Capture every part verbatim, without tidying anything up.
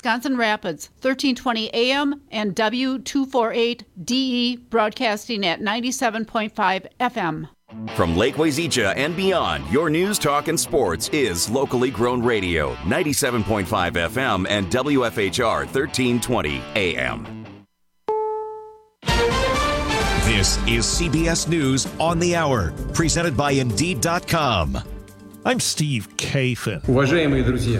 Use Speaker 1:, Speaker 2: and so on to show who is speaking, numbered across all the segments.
Speaker 1: Wisconsin Rapids, thirteen twenty A M and W two forty-eight D E, broadcasting at ninety-seven point five F M.
Speaker 2: From Lake Wazeecha and beyond, your news, talk, and sports is locally grown radio, ninety-seven point five F M and W F H R thirteen twenty A M.
Speaker 3: This is C B S News on the Hour, presented by Indeed dot com.
Speaker 4: I'm Steve Kathan.
Speaker 5: Уважаемые друзья,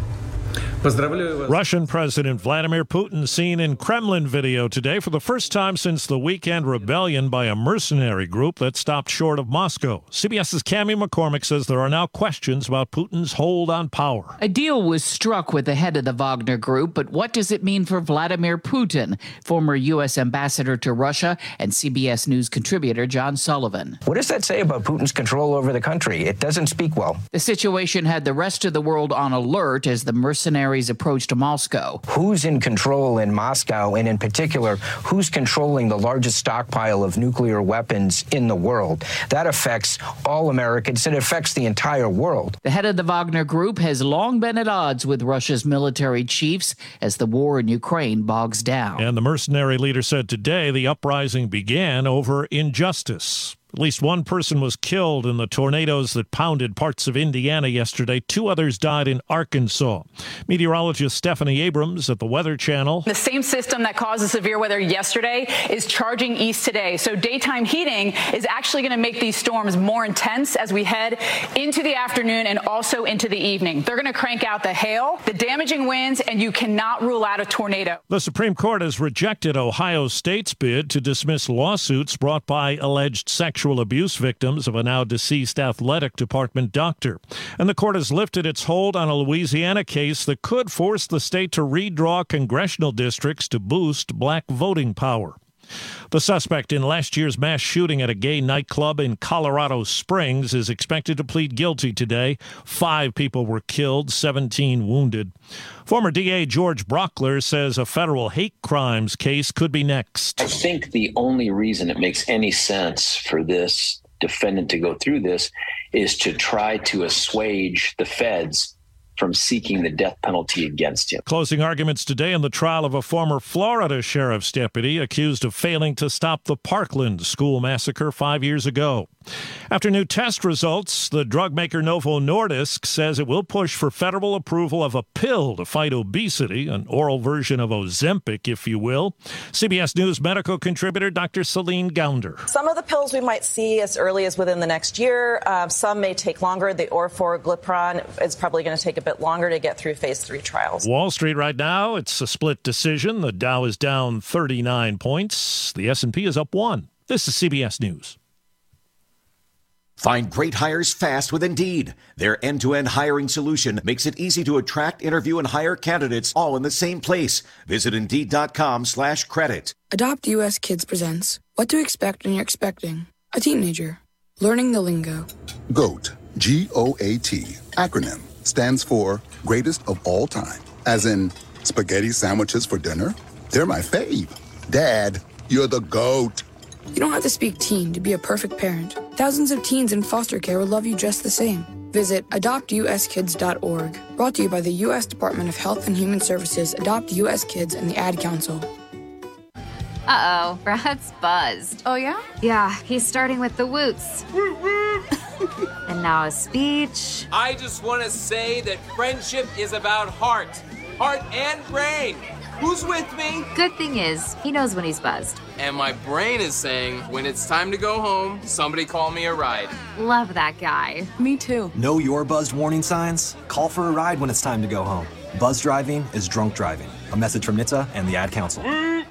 Speaker 4: Russian President Vladimir Putin seen in Kremlin video today for the first time since the weekend rebellion by a mercenary group that stopped short of Moscow. CBS's Cammie McCormick says there are now questions about Putin's hold on power.
Speaker 6: A deal was struck with the head of the Wagner Group, but what does it mean for Vladimir Putin? Former U S ambassador to Russia and C B S News contributor John Sullivan.
Speaker 7: What does that say about Putin's control over the country? It doesn't speak well.
Speaker 6: The situation had the rest of the world on alert as the mercenary approach to Moscow.
Speaker 7: Who's in control in Moscow, and in particular, who's controlling the largest stockpile of nuclear weapons in the world? That affects all Americans. It affects the entire world.
Speaker 6: The head of the Wagner Group has long been at odds with Russia's military chiefs as the war in Ukraine bogs down.
Speaker 4: And the mercenary leader said today the uprising began over injustice. At least one person was killed in the tornadoes that pounded parts of Indiana yesterday. Two others died in Arkansas. Meteorologist Stephanie Abrams at the Weather Channel.
Speaker 8: The same system that caused the severe weather yesterday is charging east today. So daytime heating is actually going to make these storms more intense as we head into the afternoon and also into the evening. They're going to crank out the hail, the damaging winds, and you cannot rule out a tornado.
Speaker 4: The Supreme Court has rejected Ohio State's bid to dismiss lawsuits brought by alleged sexual abuse victims of a now deceased athletic department doctor. And the court has lifted its hold on a Louisiana case that could force the state to redraw congressional districts to boost black voting power. The suspect in last year's mass shooting at a gay nightclub in Colorado Springs is expected to plead guilty today. Five people were killed, seventeen wounded. Former D A George Brockler says a federal hate crimes case could be next.
Speaker 9: I think the only reason it makes any sense for this defendant to go through this is to try to assuage the feds from seeking the death penalty against him.
Speaker 4: Closing arguments today in the trial of a former Florida sheriff's deputy accused of failing to stop the Parkland school massacre five years ago. After new test results, the drug maker Novo Nordisk says it will push for federal approval of a pill to fight obesity, an oral version of Ozempic, if you will. C B S News medical contributor Doctor Celine Gounder.
Speaker 10: Some of the pills we might see as early as within the next year. Uh, some may take longer. The orforglipron is probably going to take a bit longer to get through phase three trials.
Speaker 4: Wall Street right now, it's a split decision. The Dow is down thirty-nine points. The S and P is up one. This is C B S News.
Speaker 3: Find great hires fast with Indeed. Their end-to-end hiring solution makes it easy to attract, interview, and hire candidates all in the same place. Visit Indeed.com slash credit.
Speaker 11: Adopt U S Kids presents What to Expect When You're Expecting a Teenager. Learning the lingo.
Speaker 12: GOAT, G O A T, acronym, stands for Greatest of All Time. As in, spaghetti sandwiches for dinner? They're my fave. Dad, you're the GOAT.
Speaker 11: You don't have to speak teen to be a perfect parent. Thousands of teens in foster care will love you just the same. Visit adopt u s kids dot org. Brought to you by the U S Department of Health and Human Services, Adopt U S Kids, and the Ad Council.
Speaker 13: Uh-oh, Brad's buzzed.
Speaker 14: Oh, yeah?
Speaker 13: Yeah, he's starting with the woots. And now a speech.
Speaker 15: I just want to say that friendship is about heart. Heart and brain. Who's with me?
Speaker 13: Good thing is, he knows when he's buzzed.
Speaker 15: And my brain is saying, when it's time to go home, somebody call me a ride.
Speaker 13: Love that guy.
Speaker 14: Me too.
Speaker 16: Know your buzzed warning signs? Call for a ride when it's time to go home. Buzz driving is drunk driving. A message from N H T S A and the Ad Council.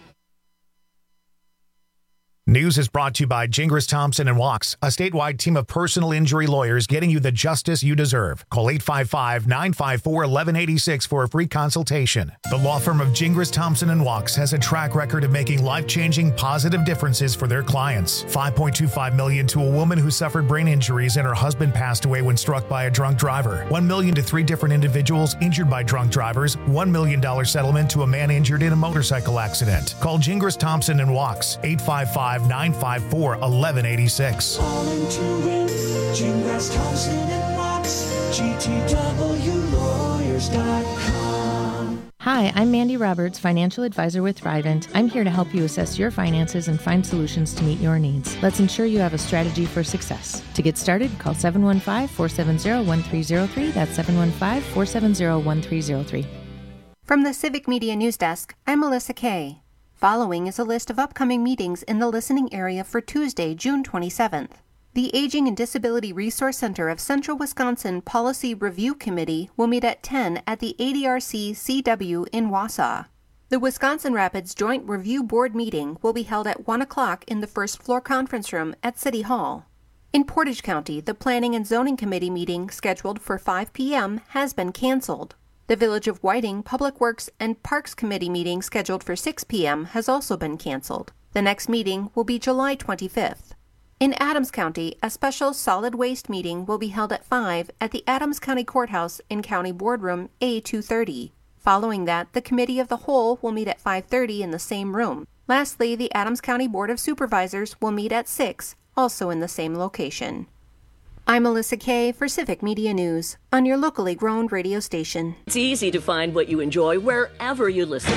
Speaker 17: News is brought to you by Gingras Thompson and Walks, a statewide team of personal injury lawyers getting you the justice you deserve. Call eight five five, nine five four, one one eight six for a free consultation. The law firm of Gingras Thompson and Walks has a track record of making life-changing positive differences for their clients. five point two five million dollars to a woman who suffered brain injuries and her husband passed away when struck by a drunk driver. one million dollars to three different individuals injured by drunk drivers. one million dollars settlement to a man injured in a motorcycle accident. Call Gingras Thompson and Walks, eight five five, nine five four, one one eight six.
Speaker 18: All into it, Gingras Thompson and Walks, G T W lawyers dot com.
Speaker 5: Hi, I'm Mandy Roberts, financial advisor with Thrivent. I'm here to help you assess your finances and find solutions to meet your needs. Let's ensure you have a strategy for success. To get started, call seven one five, four seven zero, one three zero three. That's seven one five, four seven zero, one three zero three.
Speaker 14: From the Civic Media News Desk, I'm Melissa Kay. Following is a list of upcoming meetings in the listening area for Tuesday, June twenty-seventh. The Aging and Disability Resource Center of Central Wisconsin Policy Review Committee will meet at ten at the A D R C C W in Wausau. The Wisconsin Rapids Joint Review Board meeting will be held at one o'clock in the first floor conference room at City Hall. In Portage County, the Planning and Zoning Committee meeting scheduled for five p.m. has been canceled. The Village of Whiting Public Works and Parks Committee meeting scheduled for six p.m. has also been canceled. The next meeting will be July twenty-fifth. In Adams County, a special solid waste meeting will be held at five at the Adams County Courthouse in County Boardroom A two thirty. Following that, the Committee of the Whole will meet at five thirty in the same room. Lastly, the Adams County Board of Supervisors will meet at six, also in the same location. I'm Melissa Kay for Civic Media News on your locally grown radio station.
Speaker 19: It's easy to find what you enjoy wherever you listen.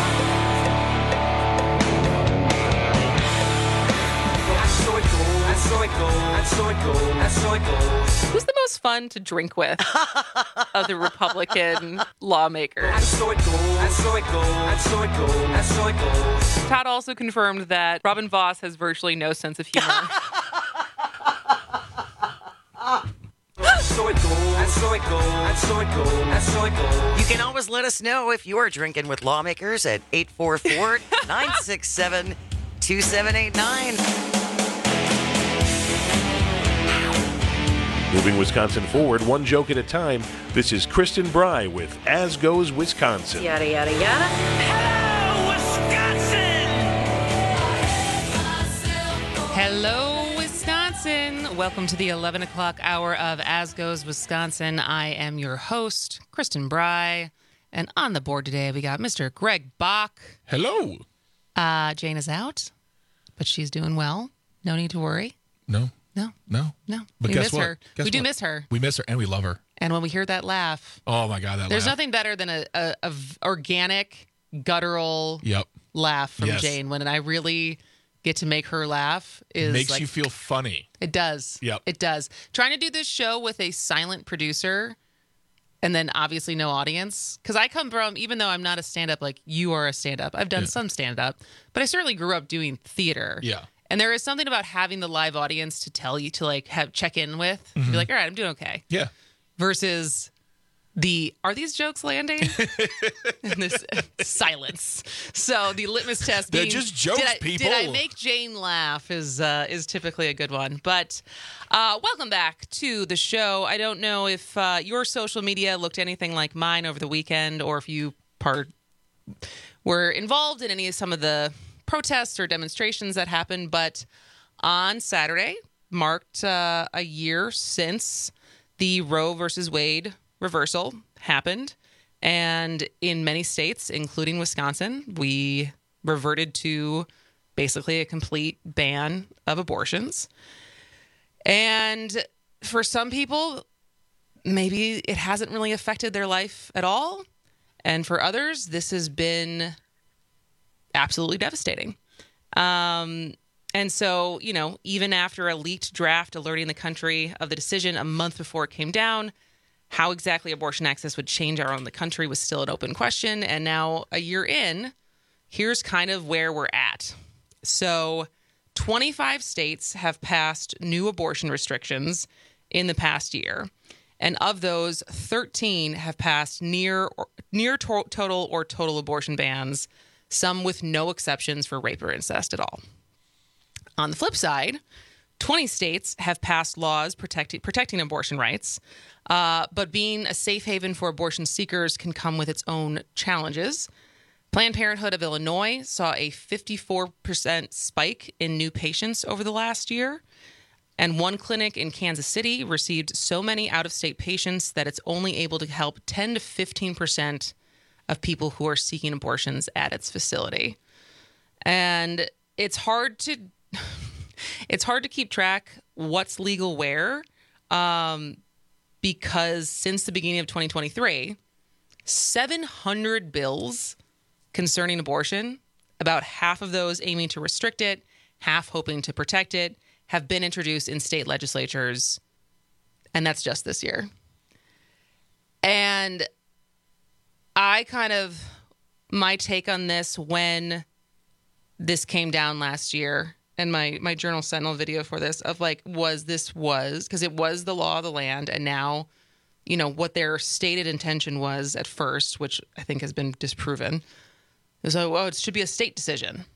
Speaker 20: Who's the most fun to drink with of the Republican lawmakers? Todd also confirmed that Robin Vos has virtually no sense of humor.
Speaker 21: You can always let us know if you're drinking with lawmakers at eight four four, nine six seven, two seven eight nine.
Speaker 22: Moving Wisconsin forward, one joke at a time. This is Kristen Bry with As Goes Wisconsin.
Speaker 19: Yada, yada, yada.
Speaker 20: Hello, Wisconsin! Hello, Wisconsin! Welcome to the eleven o'clock hour of As Goes Wisconsin. I am your host, Kristen Bry. And on the board today, we got Mister Greg Bach.
Speaker 23: Hello.
Speaker 20: Uh, Jane is out, but she's doing well. No need to worry.
Speaker 23: No.
Speaker 20: No.
Speaker 23: No.
Speaker 20: No.
Speaker 23: But
Speaker 20: we
Speaker 23: guess
Speaker 20: miss
Speaker 23: what?
Speaker 20: her.
Speaker 23: Guess
Speaker 20: we do
Speaker 23: what?
Speaker 20: miss her.
Speaker 23: We miss her, and we love her.
Speaker 20: And when we hear that laugh,
Speaker 23: oh my God, that
Speaker 20: there's
Speaker 23: laugh.
Speaker 20: nothing better than a, a, a v- organic, guttural
Speaker 23: yep.
Speaker 20: laugh from
Speaker 23: yes.
Speaker 20: Jane. When I really get to make her laugh, is
Speaker 23: makes
Speaker 20: like,
Speaker 23: you feel funny.
Speaker 20: It does.
Speaker 23: Yep.
Speaker 20: It does. Trying to do this show with a silent producer, and then obviously no audience, because I come from, even though I'm not a stand-up like you are a stand-up, I've done
Speaker 23: yeah.
Speaker 20: some stand-up, but I certainly grew up doing theater.
Speaker 23: Yeah.
Speaker 20: And there is something about having the live audience to tell you to like have check in with, mm-hmm. be like, all right, I'm doing okay.
Speaker 23: Yeah.
Speaker 20: Versus the, are these jokes landing? And this silence. So the litmus test
Speaker 23: They're
Speaker 20: being,
Speaker 23: just jokes,
Speaker 20: did I,
Speaker 23: people.
Speaker 20: Did I make Jane laugh is uh, is typically a good one. But uh, welcome back to the show. I don't know if uh, your social media looked anything like mine over the weekend, or if you part were involved in any of some of the protests or demonstrations that happened, but on Saturday marked uh, a year since the Roe versus Wade reversal happened. And in many states, including Wisconsin, we reverted to basically a complete ban of abortions. And for some people, maybe it hasn't really affected their life at all. And for others, this has been absolutely devastating. Um, and so, you know, even after a leaked draft alerting the country of the decision a month before it came down, how exactly abortion access would change our own the country was still an open question. And now a year in, here's kind of where we're at. So twenty-five states have passed new abortion restrictions in the past year. And of those, thirteen have passed near or, near to- total or total abortion bans, some with no exceptions for rape or incest at all. On the flip side, twenty states have passed laws protecting protecting abortion rights, uh, but being a safe haven for abortion seekers can come with its own challenges. Planned Parenthood of Illinois saw a fifty-four percent spike in new patients over the last year, and one clinic in Kansas City received so many out-of-state patients that it's only able to help ten to fifteen percent of people who are seeking abortions at its facility. And it's hard to it's hard to keep track what's legal where, um, because since the beginning of twenty twenty-three, seven hundred bills concerning abortion, about half of those aiming to restrict it, half hoping to protect it, have been introduced in state legislatures, and that's just this year. And I kind of, my take on this when this came down last year, and my, my Journal Sentinel video for this, of like, was this was, because it was the law of the land, and now, you know, what their stated intention was at first, which I think has been disproven, is, oh, well, it should be a state decision.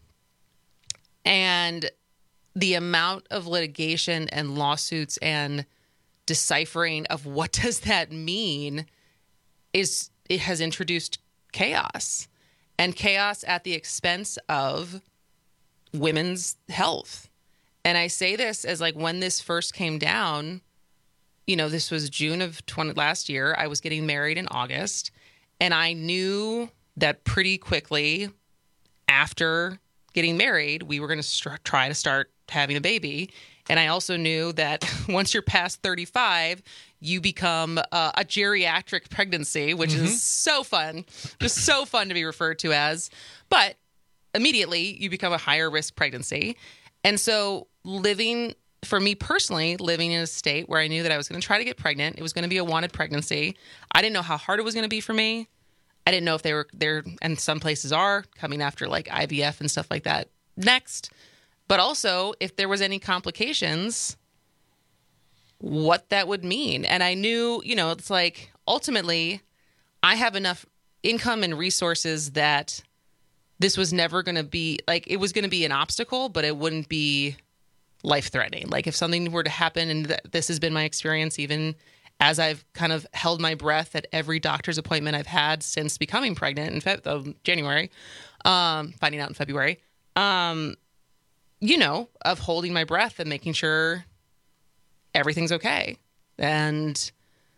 Speaker 20: And the amount of litigation and lawsuits and deciphering of what does that mean is, it has introduced chaos, and chaos at the expense of women's health. And I say this as like, when this first came down, you know, this was June of twenty last year. I was getting married in August, and I knew that pretty quickly after getting married, we were going to st- try to start having a baby. And I also knew that once you're past thirty-five, you become uh, a geriatric pregnancy, which mm-hmm. is so fun, just so fun to be referred to as. But immediately you become a higher risk pregnancy. And so living, for me personally, living in a state where I knew that I was going to try to get pregnant, it was going to be a wanted pregnancy. I didn't know how hard it was going to be for me. I didn't know if they were there, and some places are coming after like I V F and stuff like that next. But also, if there was any complications, what that would mean. And I knew, you know, it's like, ultimately, I have enough income and resources that this was never going to be, like, it was going to be an obstacle, but it wouldn't be life-threatening. Like, if something were to happen, and th- this has been my experience even as I've kind of held my breath at every doctor's appointment I've had since becoming pregnant in Fe- uh, January, um, finding out in February, um, you know, of holding my breath and making sure everything's okay. And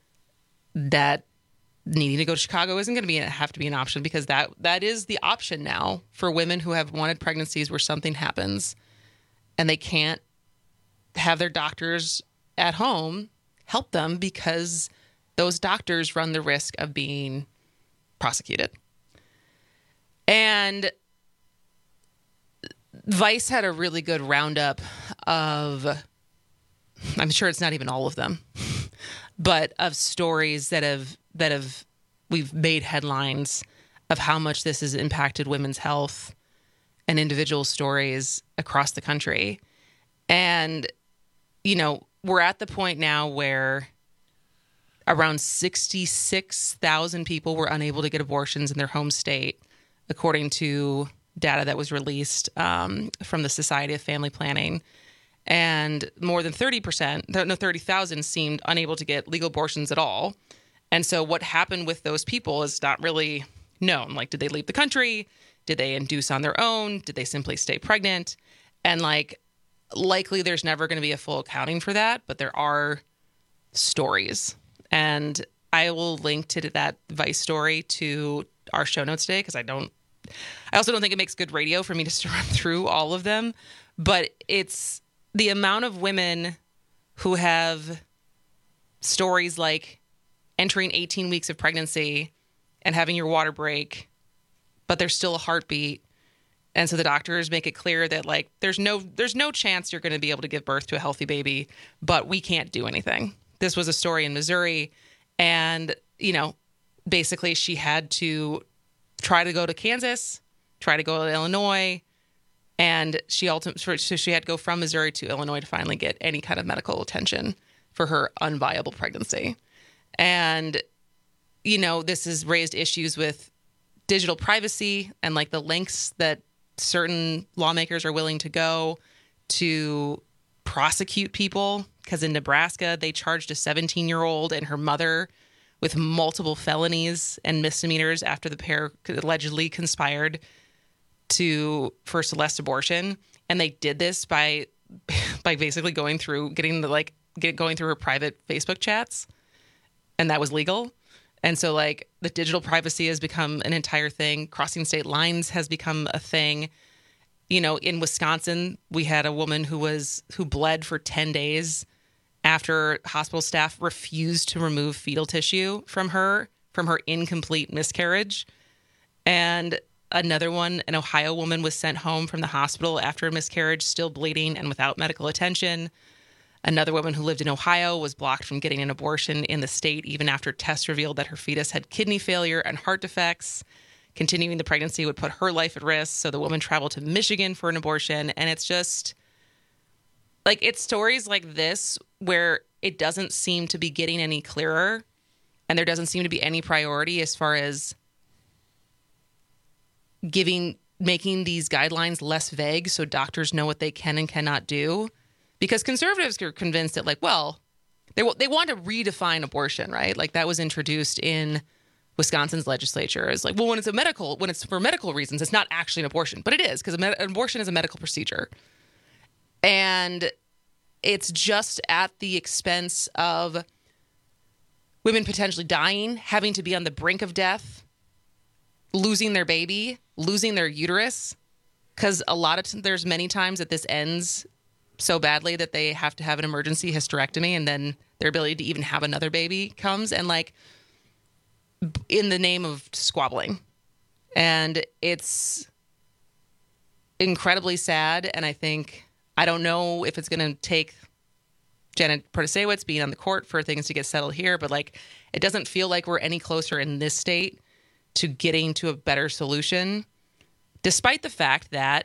Speaker 20: that needing to go to Chicago isn't going to be have to be an option, because that that is the option now for women who have wanted pregnancies where something happens and they can't have their doctors at home help them, because those doctors run the risk of being prosecuted. And Vice had a really good roundup of, I'm sure it's not even all of them, but of stories that have, that have, we've made headlines of how much this has impacted women's health and individual stories across the country. And, you know, we're at the point now where around sixty-six thousand people were unable to get abortions in their home state, according to data that was released um, from the Society of Family Planning. And more than thirty percent, no, thirty thousand seemed unable to get legal abortions at all. And so what happened with those people is not really known. Like, did they leave the country? Did they induce on their own? Did they simply stay pregnant? And like, likely there's never going to be a full accounting for that, but there are stories. And I will link to that Vice story to our show notes today, because I don't, I also don't think it makes good radio for me to run through all of them. But it's the amount of women who have stories like entering eighteen weeks of pregnancy and having your water break, but there's still a heartbeat. And so the doctors make it clear that, like, there's no there's no chance you're going to be able to give birth to a healthy baby, but we can't do anything. This was a story in Missouri, and, you know, basically she had to try to go to Kansas, try to go to Illinois, and she ultimately so she had to go from Missouri to Illinois to finally get any kind of medical attention for her unviable pregnancy. And, you know, this has raised issues with digital privacy and, like, the lengths that certain lawmakers are willing to go to prosecute people. Because in Nebraska, they charged a seventeen-year-old and her mother with multiple felonies and misdemeanors after the pair allegedly conspired to for Celeste abortion. And they did this by by basically going through getting the like get going through her private Facebook chats, and that was legal. And so, like, the digital privacy has become an entire thing. Crossing state lines has become a thing. You know, in Wisconsin, we had a woman who was who bled for ten days after hospital staff refused to remove fetal tissue from her from her incomplete miscarriage. And another one, an Ohio woman was sent home from the hospital after a miscarriage, still bleeding and without medical attention. Another woman who lived in Ohio was blocked from getting an abortion in the state even after tests revealed that her fetus had kidney failure and heart defects. Continuing the pregnancy would put her life at risk, so the woman traveled to Michigan for an abortion. And it's just, like, it's stories like this where it doesn't seem to be getting any clearer, and there doesn't seem to be any priority as far as giving, making these guidelines less vague so doctors know what they can and cannot do. Because conservatives are convinced that, like, well, they they want to redefine abortion, right? Like, that was introduced in Wisconsin's legislature as like, well, when it's a medical, when it's for medical reasons, it's not actually an abortion, but it is, because an abortion is a medical procedure. And it's just at the expense of women potentially dying, having to be on the brink of death, losing their baby, losing their uterus. Because a lot of t- there's many times that this ends so badly that they have to have an emergency hysterectomy, and then their ability to even have another baby comes, and like in the name of squabbling. And it's incredibly sad. And I think, I don't know if it's going to take Janet Protasiewicz being on the court for things to get settled here, but like, it doesn't feel like we're any closer in this state to getting to a better solution, despite the fact that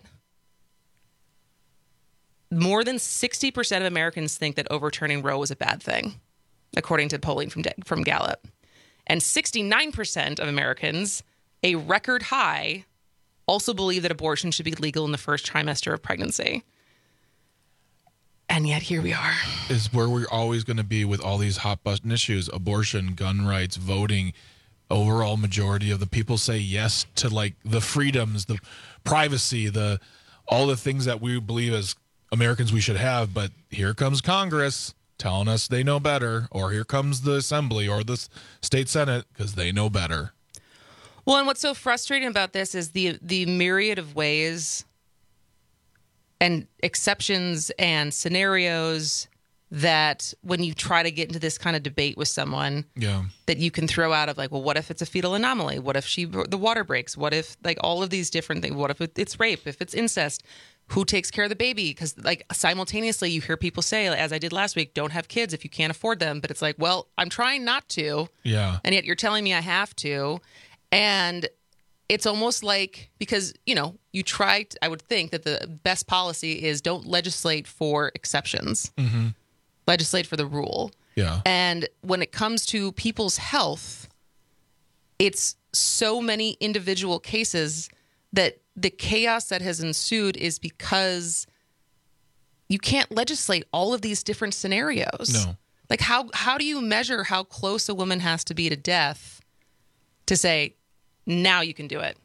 Speaker 20: more than sixty percent of Americans think that overturning Roe was a bad thing, according to polling from from Gallup. And sixty-nine percent of Americans, a record high, also believe that abortion should be legal in the first trimester of pregnancy. And yet here we are.
Speaker 23: Is where we're always going to be with all these hot button issues: abortion, gun rights, voting. Overall majority of the people say yes to like the freedoms, the privacy, the all the things that we believe as Americans we should have. But here comes Congress telling us they know better, or here comes the Assembly or the State Senate because they know better.
Speaker 20: Well, and what's so frustrating about this is the the myriad of ways and exceptions and scenarios that when you try to get into this kind of debate with someone,
Speaker 23: yeah,
Speaker 20: that you can throw out of like, well, what if it's a fetal anomaly? What if she the water breaks? What if like all of these different things? What if it's rape? If it's incest? Who takes care of the baby? Because like simultaneously you hear people say, as I did last week, don't have kids if you can't afford them. But it's like, well, I'm trying not to.
Speaker 23: Yeah.
Speaker 20: And yet you're telling me I have to. And it's almost like, because, you know, you try, to, I would think that the best policy is don't legislate for exceptions.
Speaker 23: Mm-hmm.
Speaker 20: Legislate for the rule.
Speaker 23: Yeah.
Speaker 20: And when it comes to people's health, it's so many individual cases that the chaos that has ensued is because you can't legislate all of these different scenarios.
Speaker 23: No.
Speaker 20: Like how how do you measure how close a woman has to be to death to say, now you can do it?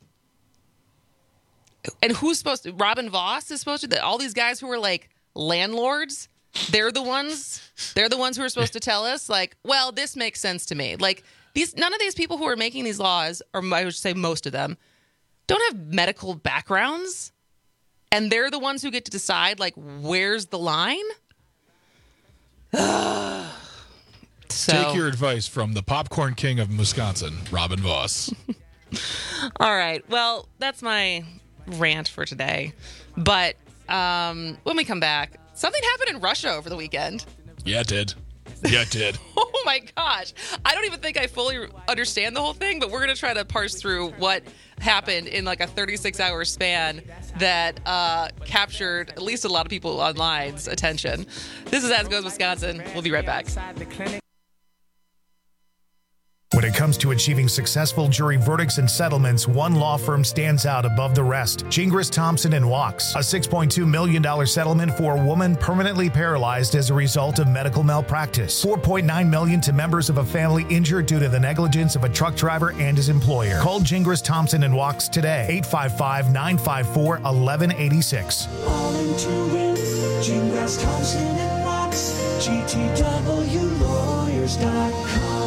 Speaker 20: And who's supposed to? Robin Voss is supposed to? All these guys who are like landlords, they're the ones, they're the ones who are supposed to tell us like, well, this makes sense to me. Like these, none of these people who are making these laws, or I would say most of them, don't have medical backgrounds, and they're the ones who get to decide like where's the line. so,
Speaker 23: Take your advice from the popcorn king of Wisconsin, Robin Voss.
Speaker 20: All right, well, that's my rant for today. But um, when we come back, something happened in Russia over the weekend.
Speaker 23: Yeah, it did. Yeah, it did.
Speaker 20: Oh my gosh. I don't even think I fully understand the whole thing, but we're going to try to parse through what happened in like a thirty-six hour span that uh, captured at least a lot of people online's attention. This is As Goes Wisconsin. We'll be right back.
Speaker 17: When it comes to achieving successful jury verdicts and settlements, one law firm stands out above the rest. Gingras, Thompson and Wachs. A six point two million dollars settlement for a woman permanently paralyzed as a result of medical malpractice. four point nine million dollars to members of a family injured due to the negligence of a truck driver and his employer. Call Gingras, Thompson and Wachs today. eight five five, nine five four, one one eight six.
Speaker 18: All into it. Gingras, Thompson and Wachs. G T W lawyers dot com.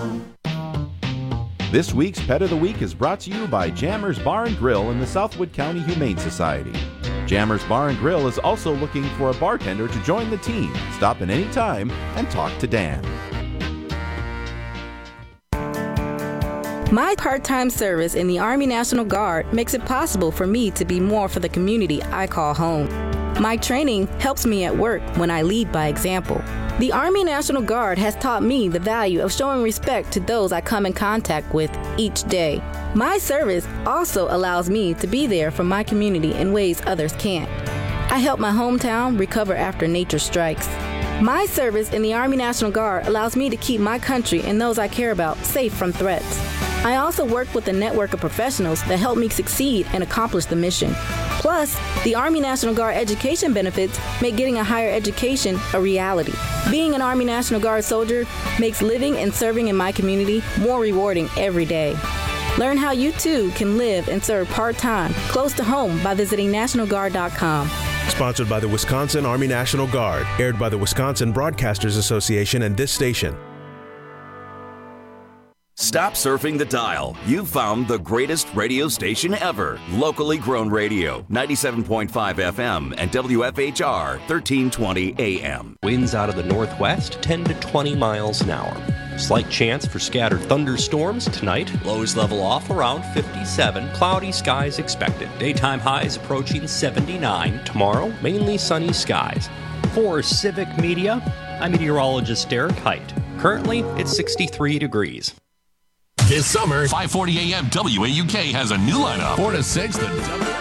Speaker 1: This week's Pet of the Week is brought to you by Jammers Bar and Grill and the Southwood County Humane Society. Jammers Bar and Grill is also looking for a bartender to join the team. Stop in any time and talk to Dan.
Speaker 2: My part-time service in the Army National Guard makes it possible for me to be more for the community I call home. My training helps me at work when I lead by example. The Army National Guard has taught me the value of showing respect to those I come in contact with each day. My service also allows me to be there for my community in ways others can't. I help my hometown recover after nature strikes. My service in the Army National Guard allows me to keep my country and those I care about safe from threats. I also work with a network of professionals that help me succeed and accomplish the mission. Plus, the Army National Guard education benefits make getting a higher education a reality. Being an Army National Guard soldier makes living and serving in my community more rewarding every day. Learn how you too can live and serve part-time close to home by visiting national guard dot com.
Speaker 6: Sponsored by the Wisconsin Army National Guard. Aired by the Wisconsin Broadcasters Association and this station.
Speaker 7: Stop surfing the dial. You've found the greatest radio station ever. Locally grown radio. ninety-seven point five F M and W F H R thirteen twenty A M.
Speaker 24: Winds out of the northwest, ten to twenty miles an hour. Slight chance for scattered thunderstorms tonight. Lows level off around fifty-seven. Cloudy skies expected. Daytime highs approaching seventy-nine. Tomorrow, mainly sunny skies. For Civic Media, I'm meteorologist Derek Height. Currently, it's sixty-three degrees.
Speaker 25: This summer, five forty A M W A U K has a new lineup. four to six, the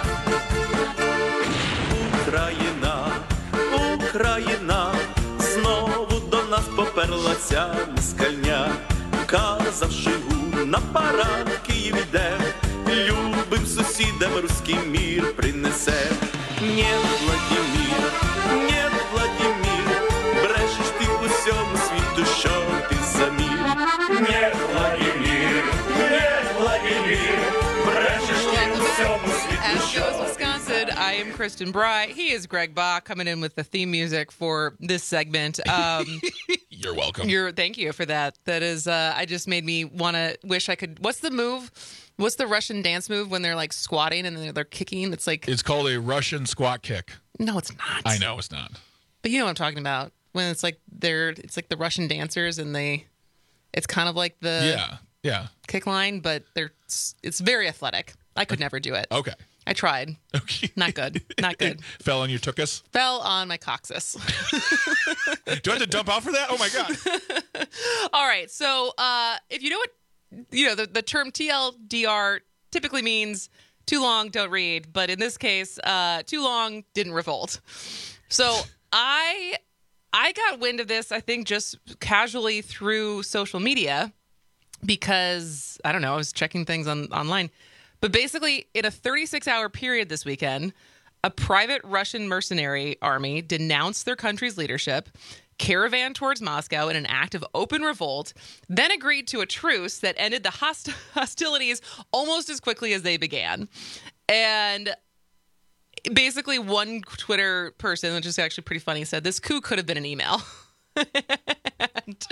Speaker 26: Україна, Україна, знову до нас поперлася москальня. Казавши гу на парад Київ іде, любим сусідам руський мір принесе. Нет, Владимир, нет, Владимир, брешеш ти усьому світу, що ти за мир. Нет, Владимир, нет, Владимир, брешеш ти усьому світу,
Speaker 20: As
Speaker 26: що
Speaker 20: goes Wisconsin, I am Kristen Bry. He is Greg Bach, coming in with the theme music for this segment. Um,
Speaker 23: You're welcome.
Speaker 20: You're thank you for that. That is, uh, I just made me want to wish I could. What's the move? What's the Russian dance move when they're like squatting and then they're kicking? It's like
Speaker 23: It's called a Russian squat kick.
Speaker 20: No, it's not.
Speaker 23: I know it's not.
Speaker 20: But you know what I'm talking about. When it's like they're, it's like the Russian dancers and they, it's kind of like the
Speaker 23: Yeah, yeah.
Speaker 20: kick line, but they're it's very athletic. I could never do it.
Speaker 23: Okay.
Speaker 20: I tried.
Speaker 23: Okay.
Speaker 20: Not good. Not good.
Speaker 23: Fell on your tuchus?
Speaker 20: Fell on my coccyx.
Speaker 23: Do I have to dump out for that? Oh my God.
Speaker 20: All right. So uh, if you know what, you know, the, the term T L D R typically means too long, don't read. But in this case, uh, too long, didn't revolt. So I I got wind of this, I think, just casually through social media because, I don't know, I was checking things on online. But basically, in a thirty-six hour period this weekend, a private Russian mercenary army denounced their country's leadership, caravaned towards Moscow in an act of open revolt, then agreed to a truce that ended the host- hostilities almost as quickly as they began. And basically, one Twitter person, which is actually pretty funny, said this coup could have been an email. and,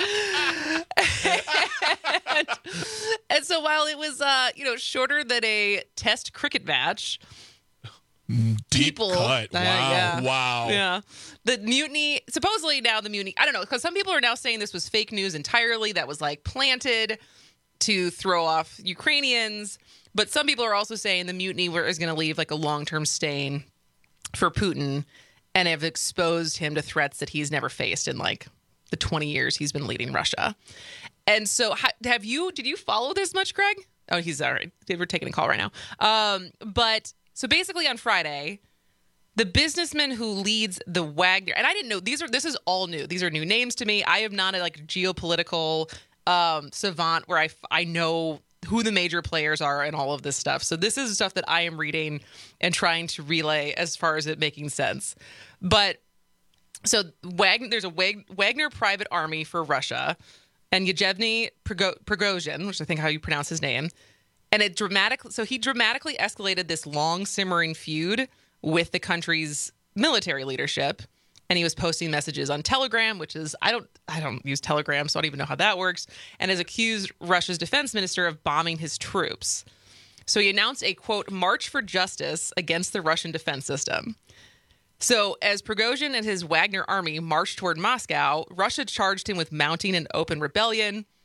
Speaker 20: and, and so while it was, uh, you know, shorter than a test cricket match,
Speaker 23: Deep
Speaker 20: people,
Speaker 23: cut. Wow.
Speaker 20: Uh, yeah,
Speaker 23: Wow.
Speaker 20: Yeah. The mutiny, supposedly now the mutiny, I don't know, because some people are now saying this was fake news entirely, that was like planted to throw off Ukrainians. But some people are also saying the mutiny is going to leave like a long-term stain for Putin and have exposed him to threats that he's never faced in like the twenty years he's been leading Russia. And so have you, did you follow this much, Greg? Oh, he's all right. We're taking a call right now. Um, but so basically on Friday, the businessman who leads the Wagner, and I didn't know, these are, this is all new. These are new names to me. I am not a like geopolitical um, savant where I, I know who the major players are and all of this stuff. So this is stuff that I am reading and trying to relay as far as it making sense. But so Wagner, there's a Wagner private army for Russia, and Yevgeny Prigozhin, which I think how you pronounce his name, and it dramatically, so he dramatically escalated this long simmering feud with the country's military leadership. And he was posting messages on Telegram, which is, I don't I don't use Telegram, so I don't even know how that works, and has accused Russia's defense minister of bombing his troops. So he announced a, quote, march for justice against the Russian defense system. So as Prigozhin and his Wagner army marched toward Moscow, Russia charged him with mounting an open rebellion.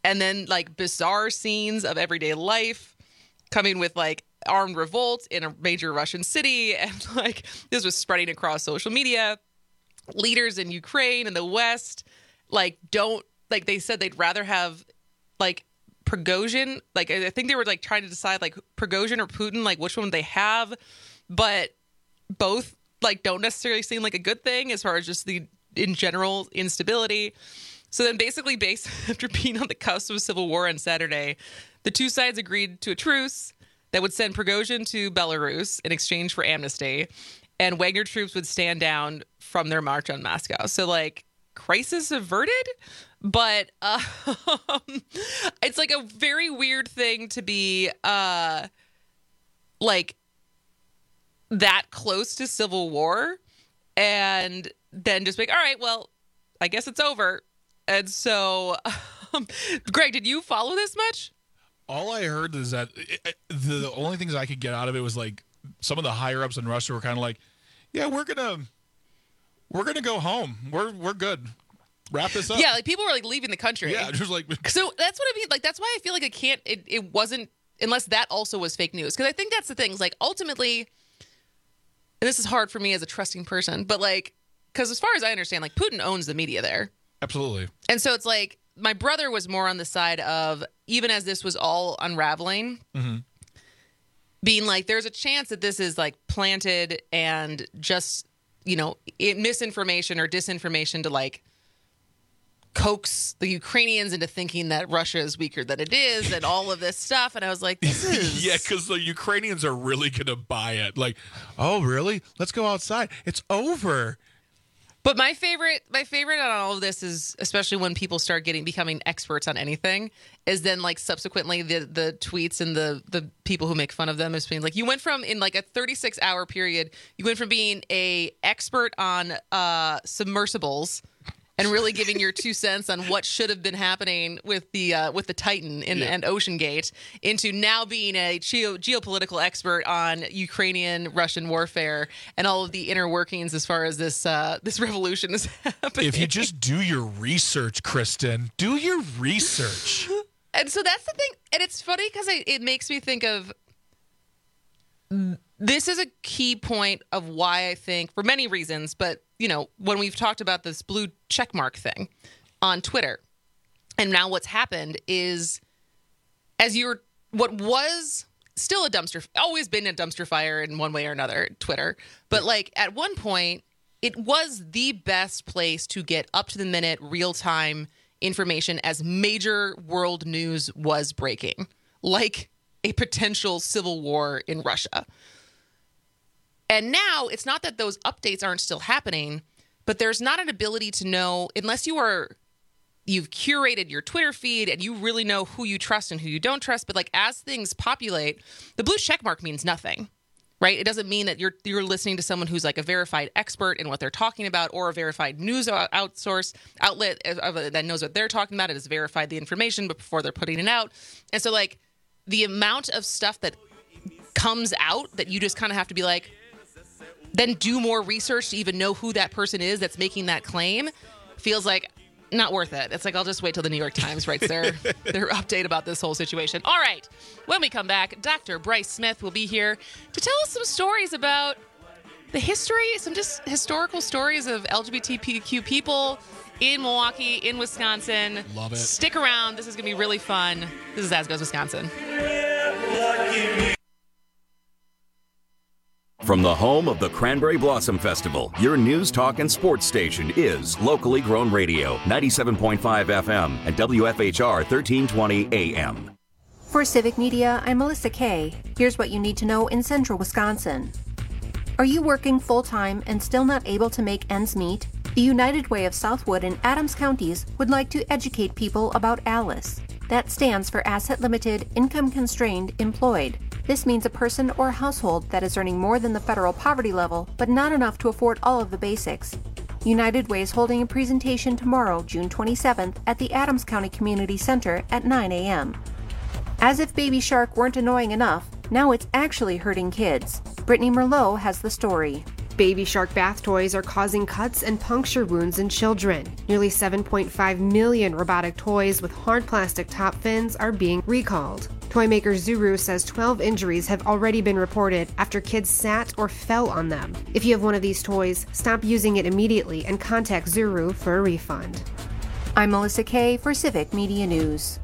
Speaker 20: and then like bizarre scenes of everyday life coming with like armed revolt in a major Russian city. And like this was spreading across social media. Leaders in Ukraine and the West, like don't like they said they'd rather have like Prigozhin. Like I think they were like trying to decide like Prigozhin or Putin, like which one they have. But both like don't necessarily seem like a good thing as far as just the in general instability. So then basically based after being on the cusp of civil war on Saturday, the two sides agreed to a truce that would send Prigozhin to Belarus in exchange for amnesty, and Wagner troops would stand down from their march on Moscow. So like crisis averted, but uh, it's like a very weird thing to be uh, like that close to civil war and then just be like, all right, well, I guess it's over. And so, um, Greg, did you follow this much?
Speaker 23: All I heard is that it, it, the, the only things I could get out of it was like some of the higher ups in Russia were kind of like, yeah, we're gonna we're gonna go home. We're we're good. Wrap this up.
Speaker 20: Yeah, like people were like leaving the country.
Speaker 23: Yeah, just like
Speaker 20: so that's what I mean. Like that's why I feel like it can't. It, it wasn't unless that also was fake news. Because I think that's the thing. Is like ultimately, and this is hard for me as a trusting person, but like because as far as I understand, like Putin owns the media there.
Speaker 23: Absolutely.
Speaker 20: And so it's like my brother was more on the side of even as this was all unraveling.
Speaker 23: Mm-hmm.
Speaker 20: Being like, there's a chance that this is like planted and just, you know, it, misinformation or disinformation to like coax the Ukrainians into thinking that Russia is weaker than it is and all of this stuff. And I was like, this is.
Speaker 23: Yeah, because the Ukrainians are really going to buy it. Like, oh, really? Let's go outside. It's over.
Speaker 20: But my favorite, my favorite on all of this is, especially when people start getting becoming experts on anything, is then like subsequently the the tweets and the the people who make fun of them as being like, you went from in like a thirty-six hour period, you went from being a expert on uh, submersibles and really giving your two cents on what should have been happening with the uh, with the Titan in,
Speaker 23: Yeah.
Speaker 20: and Ocean Gate into now being a geo- geopolitical expert on Ukrainian Russian warfare and all of the inner workings as far as this uh, this revolution is happening.
Speaker 23: If you just do your research, Kristen, do your research.
Speaker 20: And so that's the thing, and it's funny because it makes me think of. This is a key point of why I think, for many reasons, but, you know, when we've talked about this blue checkmark thing on Twitter, and now what's happened is, as you're, what was still a dumpster, always been a dumpster fire in one way or another, Twitter, but like at one point, it was the best place to get up-to-the-minute, real-time information as major world news was breaking, like a potential civil war in Russia. And now it's not that those updates aren't still happening, but there's not an ability to know, unless you are, you've curated your Twitter feed and you really know who you trust and who you don't trust. But like as things populate, the blue checkmark means nothing, right? It doesn't mean that you're you're listening to someone who's like a verified expert in what they're talking about or a verified news outsource outlet that knows what they're talking about. It has verified the information before they're putting it out. And so like the amount of stuff that comes out that you just kind of have to be like, then do more research to even know who that person is that's making that claim feels like not worth it. It's like, I'll just wait till the New York Times writes their, their update about this whole situation. All right. When we come back, Doctor Bryce Smith will be here to tell us some stories about the history, some just historical stories of L G B T Q people in Milwaukee, in Wisconsin.
Speaker 23: Love it.
Speaker 20: Stick around. This is going to be really fun. This is As Goes Wisconsin.
Speaker 7: From the home of the Cranberry Blossom Festival, your news, talk, and sports station is Locally Grown Radio, ninety-seven point five F M and W F H R thirteen twenty A M.
Speaker 14: For Civic Media, I'm Melissa Kay. Here's what you need to know in central Wisconsin. Are you working full-time and still not able to make ends meet? The United Way of Southwood and Adams counties would like to educate people about ALICE. That stands for Asset Limited, Income Constrained, Employed. This means a person or household that is earning more than the federal poverty level, but not enough to afford all of the basics. United Way is holding a presentation tomorrow, June twenty-seventh, at the Adams County Community Center at nine a.m. As if Baby Shark weren't annoying enough, now it's actually hurting kids. Brittany Merlot has the story.
Speaker 3: Baby Shark bath toys are causing cuts and puncture wounds in children. Nearly seven point five million robotic toys with hard plastic top fins are being recalled. Toy maker Zuru says twelve injuries have already been reported after kids sat or fell on them. If you have one of these toys, stop using it immediately and contact Zuru for a refund.
Speaker 14: I'm Melissa Kay for Civic Media News.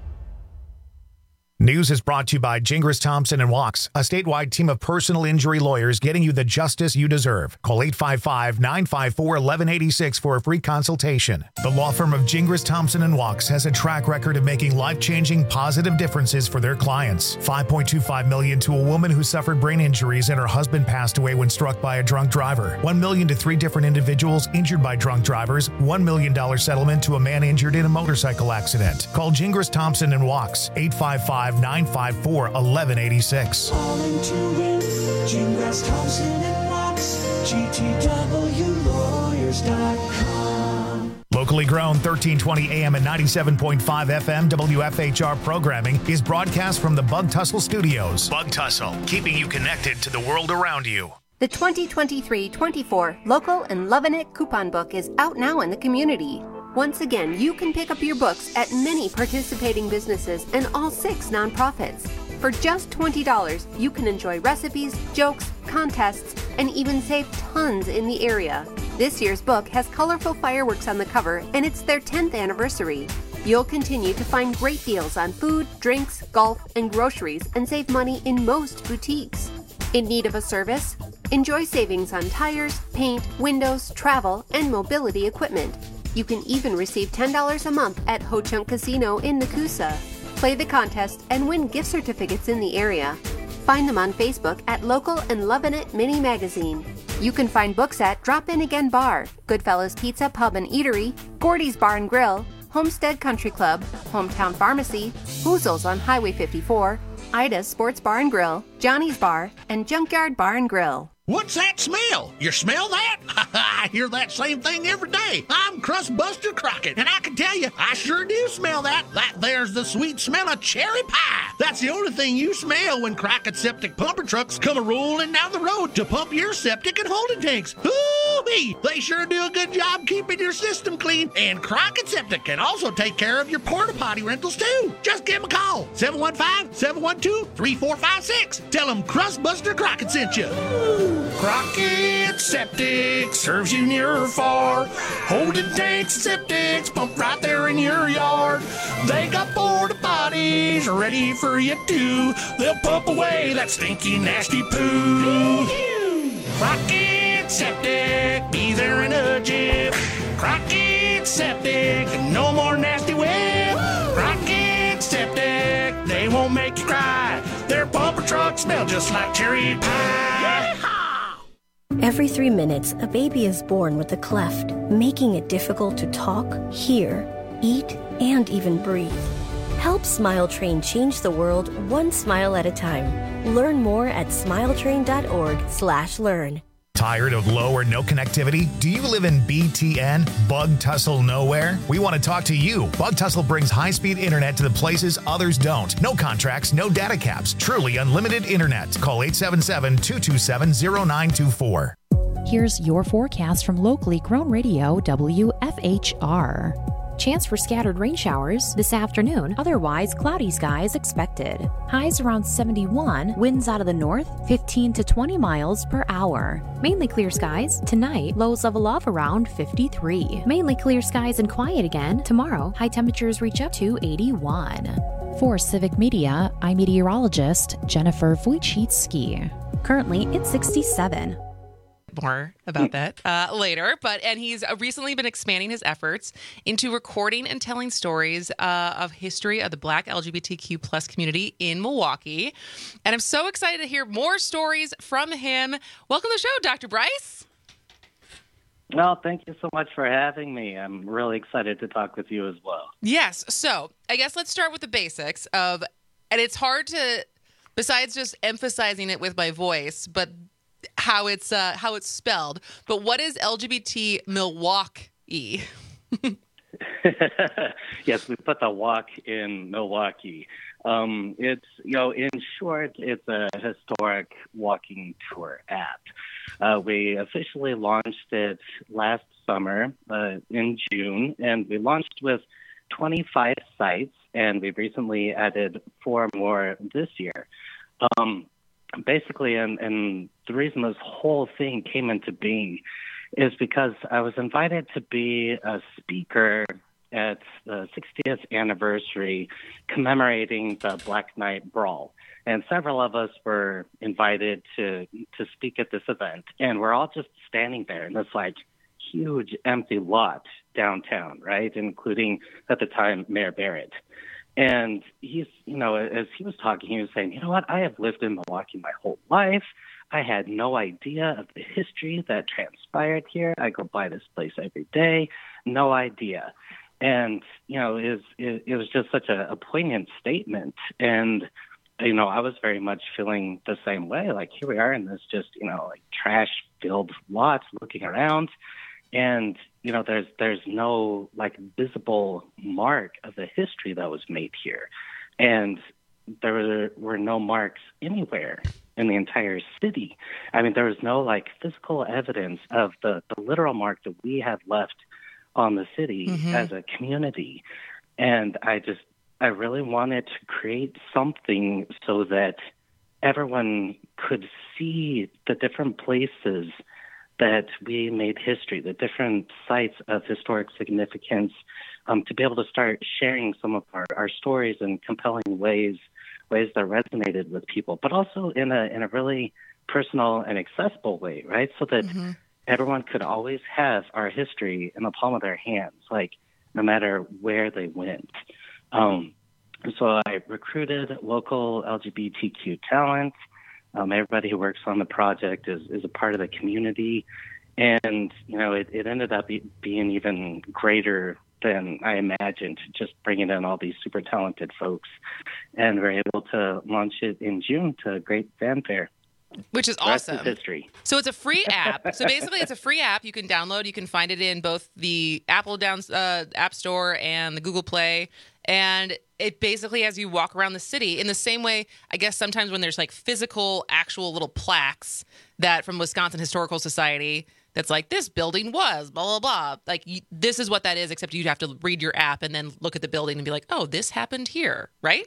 Speaker 17: News is brought to you by Gingras Thompson and Walks, a statewide team of personal injury lawyers getting you the justice you deserve. Call eight five five, nine five four, one one eight six for a free consultation. The law firm of Gingras Thompson and Walks has a track record of making life-changing positive differences for their clients. five point two five million dollars to a woman who suffered brain injuries and her husband passed away when struck by a drunk driver. one million dollars to three different individuals injured by drunk drivers. one million dollars settlement to a man injured in a motorcycle accident. Call Gingras Thompson and Walks, eight five five, nine five four, one one eight six.
Speaker 18: Calling to win, Gingras Thompson and Walks, G T W lawyers dot com.
Speaker 17: Locally grown, thirteen twenty A M and ninety-seven point five F M W F H R programming is broadcast from the Bug Tussle Studios. Bug Tussle, keeping you connected to the world around you.
Speaker 14: The twenty twenty-three twenty-four Local and Lovin' It coupon book is out now in the community. Once again, you can pick up your books at many participating businesses and all six nonprofits. For just twenty dollars, you can enjoy recipes, jokes, contests, and even save tons in the area. This year's book has colorful fireworks on the cover, and it's their tenth anniversary. You'll continue to find great deals on food, drinks, golf, and groceries, and save money in most boutiques. In need of a service? Enjoy savings on tires, paint, windows, travel, and mobility equipment. You can even receive ten dollars a month at Ho Chunk Casino in Nakusa. Play the contest and win gift certificates in the area. Find them on Facebook at Local and Lovin' It Mini Magazine. You can find books at Drop In Again Bar, Goodfellas Pizza Pub and Eatery, Gordy's Bar and Grill, Homestead Country Club, Hometown Pharmacy, Hoozles on Highway fifty-four, Ida's Sports Bar and Grill, Johnny's Bar, and Junkyard Bar and Grill.
Speaker 4: What's that smell? You smell that? I hear that same thing every day. I'm Crust Buster Crockett, and I can tell you, I sure do smell that. That there's the sweet smell of cherry pie. That's the only thing you smell when Crockett Septic Pumper Trucks come a-rolling down the road to pump your septic and holding tanks. Ooh-wee! They sure do a good job keeping your system clean, and Crockett Septic can also take care of your porta potty rentals too. Just give them a call, seven one five, seven one two, three four five six. Tell them Crust Buster Crockett sent you. Crockett Septic serves you near or far. Holding tanks and septics pump right there in your yard. They got porta potties ready for you too. They'll pump away that stinky, nasty poo. Crockett Septic, be there in a jiff. Crockett Septic, no more nasty whip. Crockett Septic, they won't make you cry. Their pumper trucks smell just like cherry pie.
Speaker 8: Every three minutes, a baby is born with a cleft, making it difficult to talk, hear, eat, and even breathe. Help Smile Train change the world one smile at a time. Learn more at smiletrain.org slash learn.
Speaker 17: Tired of low or no connectivity? Do you live in B T N, Bug Tussle Nowhere? We want to talk to you. Bug Tussle brings high-speed internet to the places others don't. No contracts, no data caps. Truly unlimited internet. Call eight seven seven, two two seven, zero nine two four.
Speaker 9: Here's your forecast from locally grown radio W F H R. Chance for scattered rain showers this afternoon. Otherwise, cloudy skies expected. Highs around seventy-one. Winds out of the north, fifteen to twenty miles per hour. Mainly clear skies. Tonight, lows level off around fifty-three. Mainly clear skies and quiet again. Tomorrow, high temperatures reach up to eighty-one. For Civic Media, I'm meteorologist Jennifer Wojcicki. Currently, it's sixty-seven.
Speaker 20: More about that uh, later, but and he's recently been expanding his efforts into recording and telling stories uh, of history of the Black L G B T Q plus community in Milwaukee, and I'm so excited to hear more stories from him. Welcome to the show, Doctor Bryce.
Speaker 10: Well, thank you so much for having me. I'm really excited to talk with you as well.
Speaker 20: Yes, so I guess let's start with the basics of, and it's hard to, besides just emphasizing it with my voice, but how it's uh, how it's spelled. But what is L G B T Milwaukee?
Speaker 10: Yes, we put the walk in Milwaukee. Um, it's, you know, in short, it's a historic walking tour app. Uh, we officially launched it last summer uh, in June, and we launched with twenty-five sites, and we've recently added four more this year. Um, basically, and, and the reason this whole thing came into being is because I was invited to be a speaker at the sixtieth anniversary commemorating the Black Knight Brawl. And several of us were invited to to speak at this event. And we're all just standing there in this, like, huge empty lot downtown, right, including, at the time, Mayor Barrett. And he's, you know, as he was talking, he was saying, you know what, I have lived in Milwaukee my whole life. I had no idea of the history that transpired here. I go by this place every day. No idea. And, you know, it was, it, it was just such a, a poignant statement. And, you know, I was very much feeling the same way. Like, here we are in this just, you know, like trash-filled lot looking around. And, you know, there's there's no, like, visible mark of the history that was made here. And there were, were no marks anywhere in the entire city. I mean, there was no, like, physical evidence of the, the literal mark that we have left on the city mm-hmm. as a community. And I just, I really wanted to create something so that everyone could see the different places that we made history, the different sites of historic significance, um, to be able to start sharing some of our, our stories in compelling ways, ways that resonated with people, but also in a in a really personal and accessible way, right? So that mm-hmm. everyone could always have our history in the palm of their hands, like no matter where they went. Um, so I recruited local L G B T Q talent. Um, everybody who works on the project is, is a part of the community. And, you know, it, it ended up be, being even greater than I imagined, just bringing in all these super talented folks. And we're able to launch it in June to great fanfare.
Speaker 20: Which is
Speaker 10: The rest
Speaker 20: awesome.
Speaker 10: is history.
Speaker 20: So it's a free app. So basically, it's a free app you can download. You can find it in both the Apple down, uh, App Store and the Google Play. And it basically, as you walk around the city, in the same way, I guess sometimes when there's like physical, actual little plaques that from Wisconsin Historical Society, that's like, this building was, blah, blah, blah. Like, you, this is what that is, except you'd have to read your app and then look at the building and be like, oh, this happened here, right?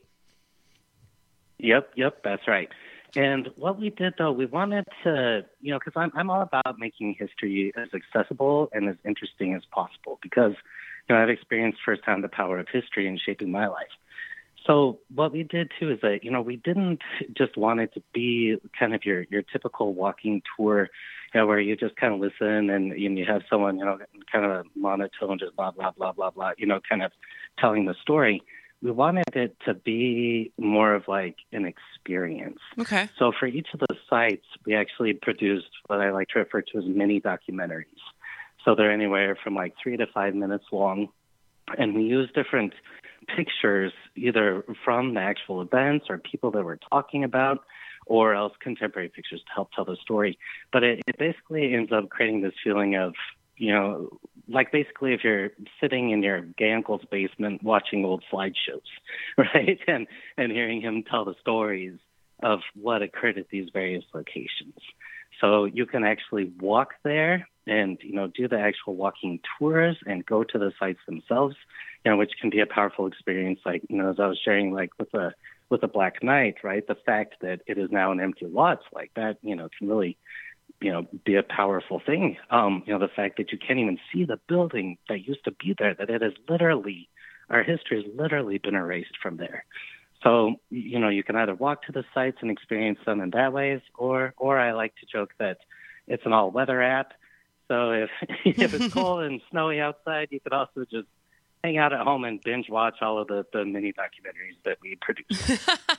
Speaker 10: Yep, yep, that's right. And what we did, though, we wanted to, you know, because I'm, I'm all about making history as accessible and as interesting as possible because, you know, I've experienced firsthand the power of history in shaping my life. So what we did, too, is that, you know, we didn't just want it to be kind of your, your typical walking tour, you know, where you just kind of listen and, and you have someone, you know, kind of a monotone, just blah, blah, blah, blah, blah, you know, kind of telling the story. We wanted it to be more of like an experience.
Speaker 20: Okay.
Speaker 10: So for each of the sites, we actually produced what I like to refer to as mini documentaries. So they're anywhere from like three to five minutes long. And we use different pictures, either from the actual events or people that we're talking about, or else contemporary pictures to help tell the story. But it, it basically ends up creating this feeling of, you know, like basically if you're sitting in your gay uncle's basement watching old slideshows, right? And and hearing him tell the stories of what occurred at these various locations. So you can actually walk there and, you know, do the actual walking tours and go to the sites themselves, you know, which can be a powerful experience. Like, you know, as I was sharing, like with the, with the Black Knight, right? The fact that it is now an empty lot like that, you know, can really, you know, be a powerful thing. Um, you know, the fact that you can't even see the building that used to be there, that it has literally, our history has literally been erased from there. So, you know, you can either walk to the sites and experience them in that ways, or, or I like to joke that it's an all-weather app. So if if it's cold and snowy outside, you could also just hang out at home and binge watch all of the, the mini documentaries that we produce.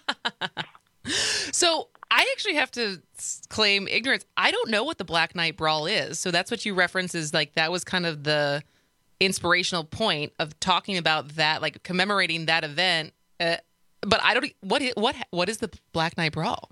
Speaker 20: So I actually have to claim ignorance. I don't know what the Black Knight Brawl is. So that's what you reference is like that was kind of the inspirational point of talking about that, like commemorating that event. Uh, but I don't. What is, what what is the Black Knight Brawl?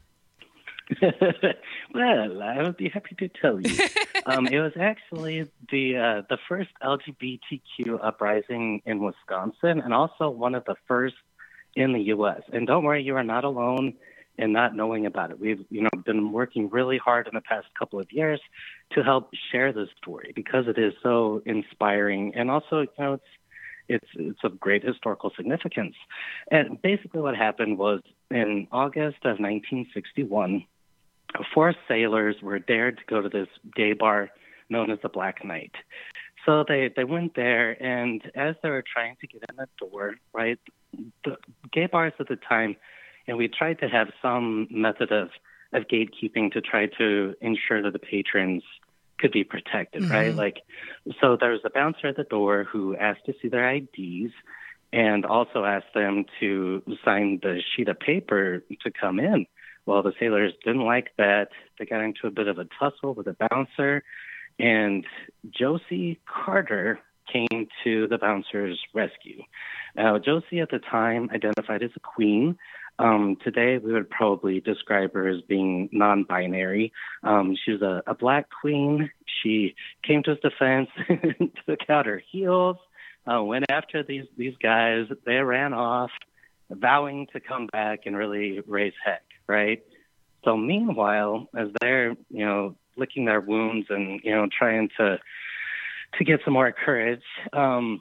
Speaker 10: Well, I would be happy to tell you. um, it was actually the uh, the first L G B T Q uprising in Wisconsin, and also one of the first in the U S. And don't worry, you are not alone in not knowing about it. We've, you know, been working really hard in the past couple of years to help share this story because it is so inspiring, and also, you know, it's it's it's of great historical significance. And basically, what happened was in August of nineteen sixty-one, four sailors were dared to go to this gay bar known as the Black Knight. So they, they went there, and as they were trying to get in the door, right, the gay bars at the time, and we tried to have some method of, of gatekeeping to try to ensure that the patrons could be protected, mm-hmm. right? Like, so there was a bouncer at the door who asked to see their I Ds and also asked them to sign the sheet of paper to come in. Well, the sailors didn't like that. They got into a bit of a tussle with the bouncer, and Josie Carter came to the bouncer's rescue. Now, Josie at the time identified as a queen. Um, today, we would probably describe her as being non-binary. Um, she was a, a black queen. She came to his defense, took out her heels, uh, went after these, these guys. They ran off, vowing to come back and really raise heck, right? So meanwhile, as they're, you know, licking their wounds and, you know, trying to to get some more courage, um,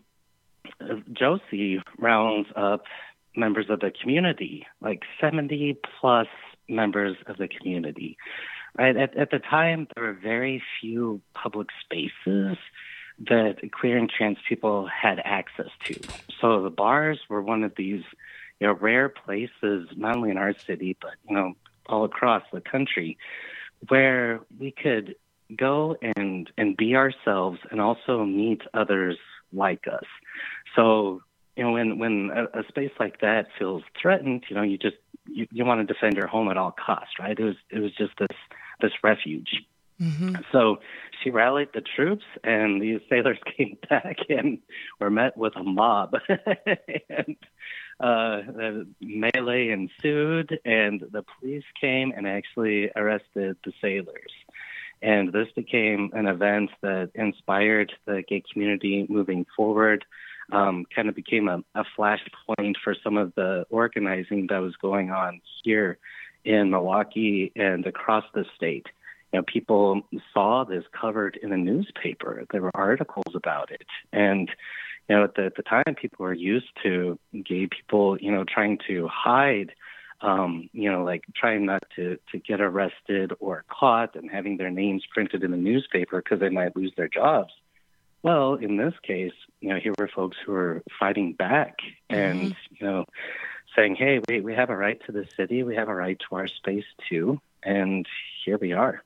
Speaker 10: Josie rounds up members of the community, like seventy plus members of the community. Right? At, at the time, there were very few public spaces that queer and trans people had access to. So the bars were one of these, you know, rare places, not only in our city, but, you know, all across the country, where we could go and, and be ourselves and also meet others like us. So, you know, when, when a, a space like that feels threatened, you know, you just, you, you want to defend your home at all costs, right? It was, it was just this, this refuge. Mm-hmm. So she rallied the troops, and these sailors came back and were met with a mob. and uh, the melee ensued, and the police came and actually arrested the sailors. And this became an event that inspired the gay community moving forward, um, kind of became a, a flashpoint for some of the organizing that was going on here in Milwaukee and across the state. You know, people saw this covered in a newspaper. There were articles about it. And, you know, at the, at the time, people were used to gay people, you know, trying to hide, um, you know, like trying not to, to get arrested or caught and having their names printed in the newspaper because they might lose their jobs. Well, in this case, you know, here were folks who were fighting back and, mm-hmm. you know, saying, hey, we, we have a right to the city. We have a right to our space, too. And here we are.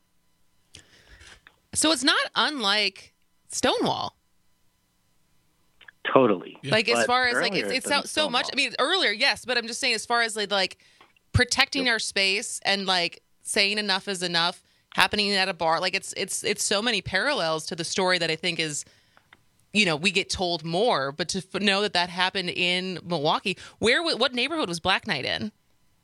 Speaker 20: So it's not unlike Stonewall.
Speaker 10: Totally.
Speaker 20: Like
Speaker 10: but
Speaker 20: as far as like it's, it's so, so much. I mean, earlier, yes, but I'm just saying as far as like, like protecting yep. our space and like saying enough is enough happening at a bar. Like it's it's it's so many parallels to the story that I think is, you know, we get told more. But to f- know that that happened in Milwaukee, where what neighborhood was Black Knight in?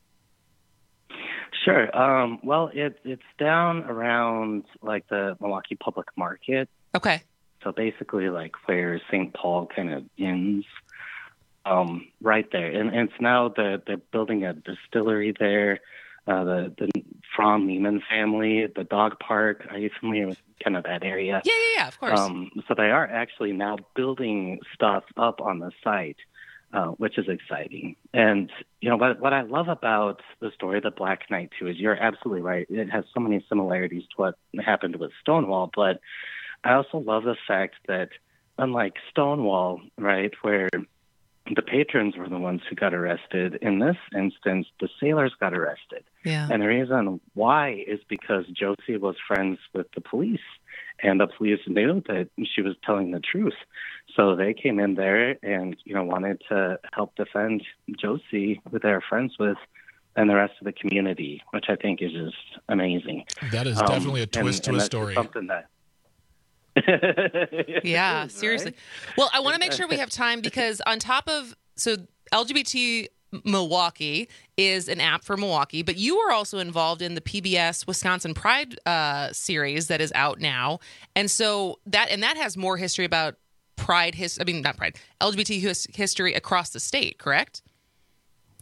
Speaker 10: Sure. Um, well, it, it's down around like the Milwaukee Public Market.
Speaker 20: Okay.
Speaker 10: So basically like where Saint Paul kind of ends, um, right there. And, and it's now the, they're building a distillery there, uh, the, the Fromm Neiman family, the dog park. Are you familiar with kind of that area?
Speaker 20: Yeah, yeah, yeah, of course.
Speaker 10: Um, so they are actually now building stuff up on the site. Uh, which is exciting. And, you know, what, what I love about the story of the Black Knight, too, is you're absolutely right. It has so many similarities to what happened with Stonewall. But I also love the fact that, unlike Stonewall, right, where the patrons were the ones who got arrested, in this instance, the sailors got arrested.
Speaker 20: Yeah.
Speaker 10: And the reason why is because Josie was friends with the police. And the police knew that she was telling the truth. So they came in there and, you know, wanted to help defend Josie, who they're friends with, and the rest of the community, which I think is just amazing.
Speaker 23: That is
Speaker 10: um,
Speaker 23: definitely a twist
Speaker 10: and,
Speaker 23: to
Speaker 10: and
Speaker 23: a story.
Speaker 10: Something that
Speaker 20: yeah,
Speaker 10: is,
Speaker 20: seriously.
Speaker 10: Right?
Speaker 20: Well, I want to make sure we have time because on top of, so L G B T Milwaukee is an app for Milwaukee, but you are also involved in the P B S Wisconsin Pride uh, series that is out now. And so that, and that has more history about Pride, his, I mean, not Pride, L G B T his, history across the state, correct?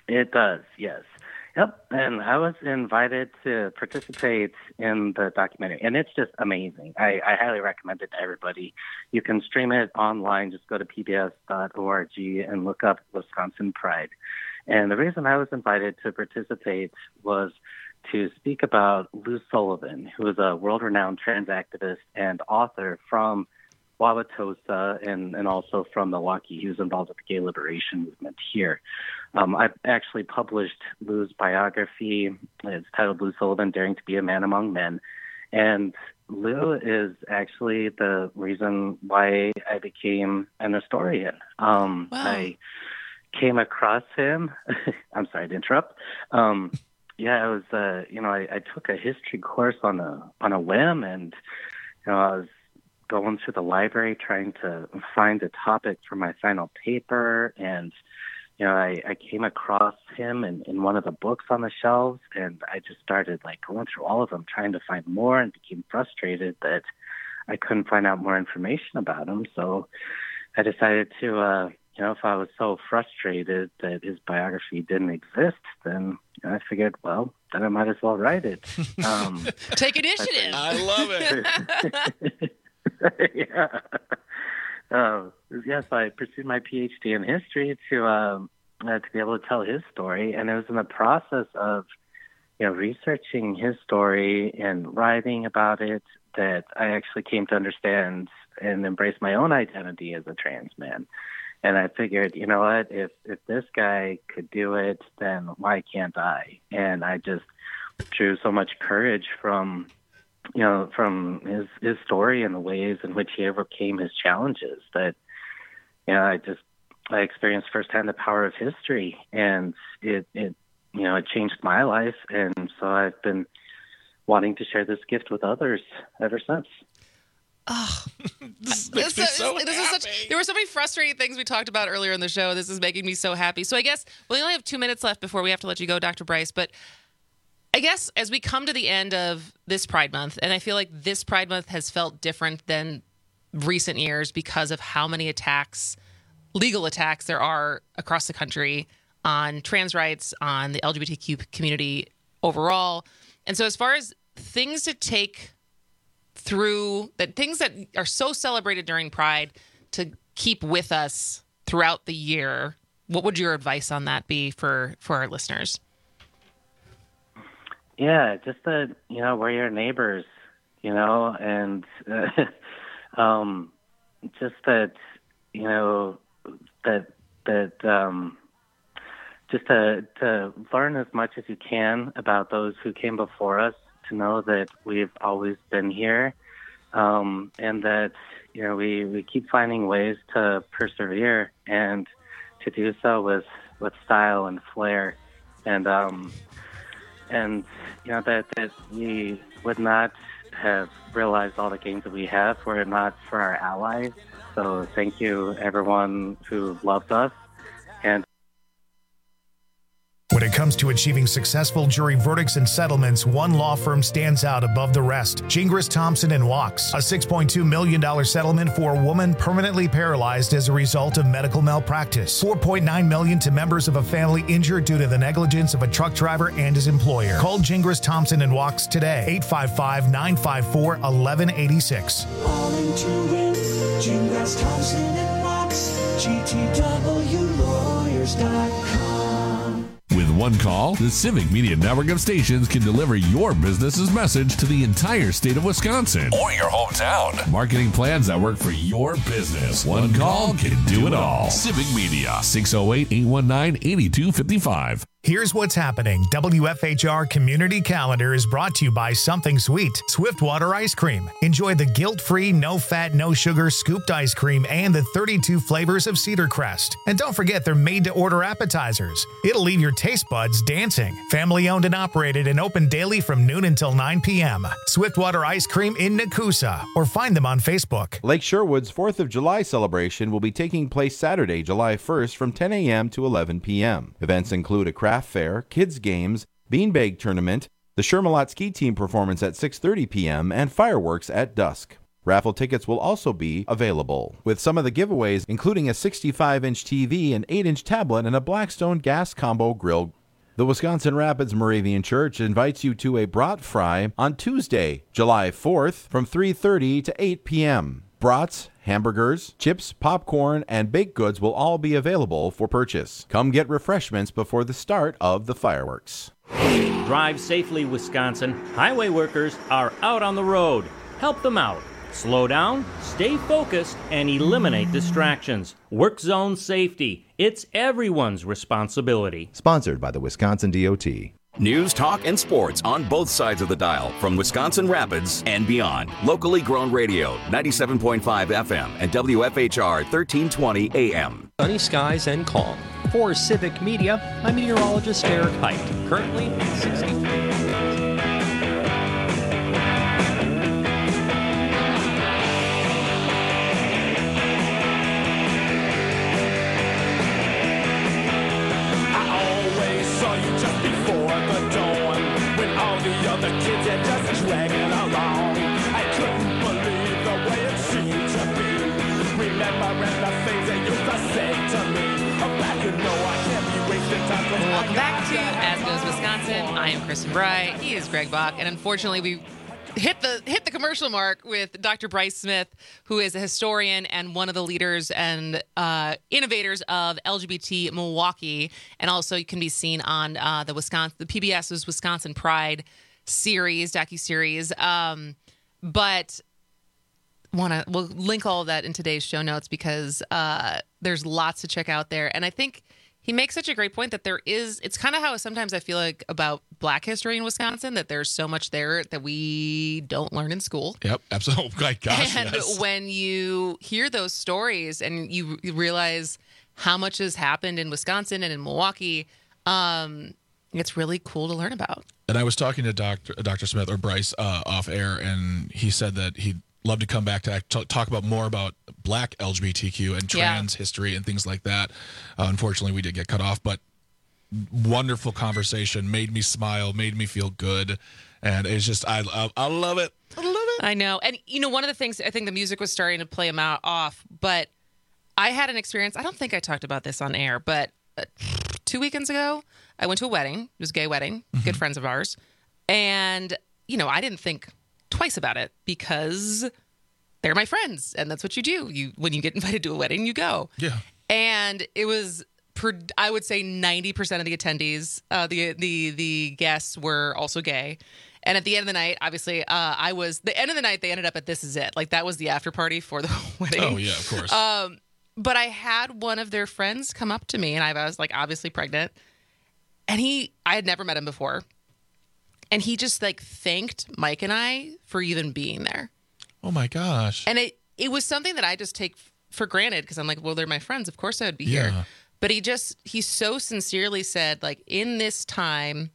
Speaker 10: It does, yes. Yep, and I was invited to participate in the documentary, and it's just amazing. I, I highly recommend it to everybody. You can stream it online. Just go to P B S dot org and look up Wisconsin Pride. And the reason I was invited to participate was to speak about Lou Sullivan, who is a world-renowned trans activist and author from Wauwatosa and, and also from Milwaukee. He was involved with the gay liberation movement here. Um, I've actually published Lou's biography. It's titled Lou Sullivan, Daring to be a Man Among Men. And Lou is actually the reason why I became an historian. Um, wow. I came across him. I'm sorry to interrupt. Um, yeah, I was, uh, you know, I, I took a history course on a on a whim, and you know, I was going through the library trying to find a topic for my final paper, and you know, I, I came across him in, in one of the books on the shelves, and I just started like going through all of them, trying to find more, and became frustrated that I couldn't find out more information about him. So I decided to, uh, you know, if I was so frustrated that his biography didn't exist, then you know, I figured, well, then I might as well write it. Um,
Speaker 20: Take initiative.
Speaker 22: I love it.
Speaker 10: yeah. Uh, yes, I pursued my P H D in history to um, uh, to be able to tell his story, and it was in the process of, you know, researching his story and writing about it that I actually came to understand and embrace my own identity as a trans man. And I figured, you know what, if if this guy could do it, then why can't I? And I just drew so much courage from, you know, from his, his story and the ways in which he overcame his challenges that, you know, I just, I experienced firsthand the power of history, and it, it, you know, it changed my life. And so I've been wanting to share this gift with others ever since.
Speaker 20: Oh,
Speaker 22: this,
Speaker 20: this,
Speaker 22: makes me so
Speaker 20: this is such, there were so many frustrating things we talked about earlier in the show. This is making me so happy. So I guess we only have two minutes left before we have to let you go, Doctor Bryce. But I guess as we come to the end of this Pride Month, and I feel like this Pride Month has felt different than recent years because of how many attacks, legal attacks there are across the country on trans rights, on the L G B T Q community overall. And so as far as things to take through, that things that are so celebrated during Pride to keep with us throughout the year, what would your advice on that be for, for our listeners?
Speaker 10: Yeah, just that, you know, we're your neighbors, you know, and uh, um, just that, you know, that, that, um, just to, to learn as much as you can about those who came before us, to know that we've always been here, um, and that, you know, we, we keep finding ways to persevere and to do so with, with style and flair. And, um, and, you know, that, that we would not have realized all the gains that we have were it not for our allies. So thank you, everyone who loves us. And
Speaker 17: when it comes to achieving successful jury verdicts and settlements, one law firm stands out above the rest. Gingras, Thompson and Wachs. A six point two million dollars settlement for a woman permanently paralyzed as a result of medical malpractice. four point nine million dollars to members of a family injured due to the negligence of a truck driver and his employer. Call Gingras, Thompson and Wachs today. eight five five, nine five four, one one eight six.
Speaker 18: All into win. Gingras, Thompson and Wachs. G T W lawyers dot com.
Speaker 25: With one call, the Civic Media Network of stations can deliver your business's message to the entire state of Wisconsin or your hometown. Marketing plans that work for your business. One call can do it all. Civic Media, six oh eight, eight one nine, eight two five five.
Speaker 17: Here's what's happening. W F H R Community Calendar is brought to you by Something Sweet, Swiftwater Ice Cream. Enjoy the guilt-free, no-fat, no-sugar scooped ice cream and the thirty-two flavors of Cedar Crest. And don't forget they're made-to-order appetizers. It'll leave your taste buds dancing. Family-owned and operated and open daily from noon until nine p.m. Swiftwater Ice Cream in Nakusa, or find them on Facebook.
Speaker 1: Lake Sherwood's fourth of July celebration will be taking place Saturday, July first from ten a.m. to eleven p.m. Events include a craft fair, kids games, beanbag tournament, the Shermalot ski team performance at six thirty p.m., and fireworks at dusk. Raffle tickets will also be available, with some of the giveaways including a sixty-five inch T V, an eight inch tablet, and a Blackstone gas combo grill. The Wisconsin Rapids Moravian Church invites you to a brat fry on Tuesday, July fourth from three thirty to eight p.m. Brats, hamburgers, chips, popcorn, and baked goods will all be available for purchase. Come get refreshments before the start of the fireworks.
Speaker 5: Drive safely, Wisconsin. Highway workers are out on the road. Help them out. Slow down, stay focused, and eliminate distractions. Work zone safety. It's everyone's responsibility.
Speaker 11: Sponsored by the Wisconsin D O T.
Speaker 7: News, talk, and sports on both sides of the dial from Wisconsin Rapids and beyond. Locally grown radio, ninety-seven point five F M and W F H R thirteen twenty A M.
Speaker 24: Sunny skies and calm. For Civic Media, I'm meteorologist Eric Height. Currently sixty.
Speaker 20: Welcome back to As Goes Wisconsin. I am Kristen Bry. He is Greg Bach, and unfortunately, we hit the hit the commercial mark with Doctor Bryce Smith, who is a historian and one of the leaders and uh, innovators of L G B T Milwaukee, and also you can be seen on uh, the Wisconsin, the P B S's Wisconsin Pride series, docuseries. Um, but want to we'll link all of that in today's show notes because uh, there's lots to check out there, and I think he makes such a great point that there is, it's kind of how sometimes I feel like about Black history in Wisconsin, that there's so much there that we don't learn in school.
Speaker 23: Yep, absolutely. Oh, my gosh,
Speaker 20: and
Speaker 23: yes.
Speaker 20: when you hear those stories and you, you realize how much has happened in Wisconsin and in Milwaukee, um, it's really cool to learn about.
Speaker 23: And I was talking to Doctor Doctor Smith or Bryce uh, off air, and he said that he'd love to come back to act, talk about more about Black L G B T Q and trans yeah. history and things like that. Uh, unfortunately, we did get cut off, but wonderful conversation, made me smile, made me feel good, and it's just I I, I love it. I love it.
Speaker 20: I know, and you know, one of the things I think the music was starting to play him out off, but I had an experience. I don't think I talked about this on air, but uh, two weekends ago, I went to a wedding. It was a gay wedding, mm-hmm. good friends of ours, and you know, I didn't think twice about it because they're my friends and that's what you do. You when you get invited to a wedding, you go.
Speaker 23: Yeah.
Speaker 20: And it was per, I would say ninety percent of the attendees, uh, the the the guests were also gay. And at the end of the night, obviously, uh, I was the end of the night. They ended up at This Is It. Like that was the after party for the wedding.
Speaker 23: Oh yeah, of course.
Speaker 20: Um, but I had one of their friends come up to me, and I was like obviously pregnant, and he I had never met him before. And he just like thanked Mike and I for even being there.
Speaker 23: Oh my gosh.
Speaker 20: And it, it was something that I just take for granted because I'm like, well, they're my friends. Of course I would be
Speaker 23: yeah.
Speaker 20: here. But he just, he so sincerely said, like, in this time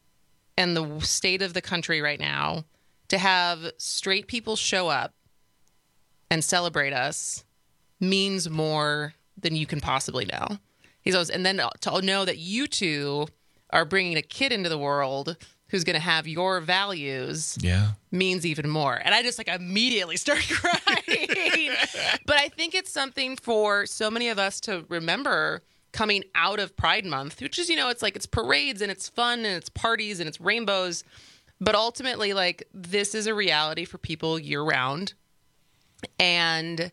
Speaker 20: and the state of the country right now, to have straight people show up and celebrate us means more than you can possibly know. He goes, and then to know that you two are bringing a kid into the world who's going to have your values
Speaker 23: yeah.
Speaker 20: means even more. And I just like immediately started crying. But I think it's something for so many of us to remember coming out of Pride Month, which is, you know, it's like it's parades and it's fun and it's parties and it's rainbows. But ultimately, like, this is a reality for people year round. And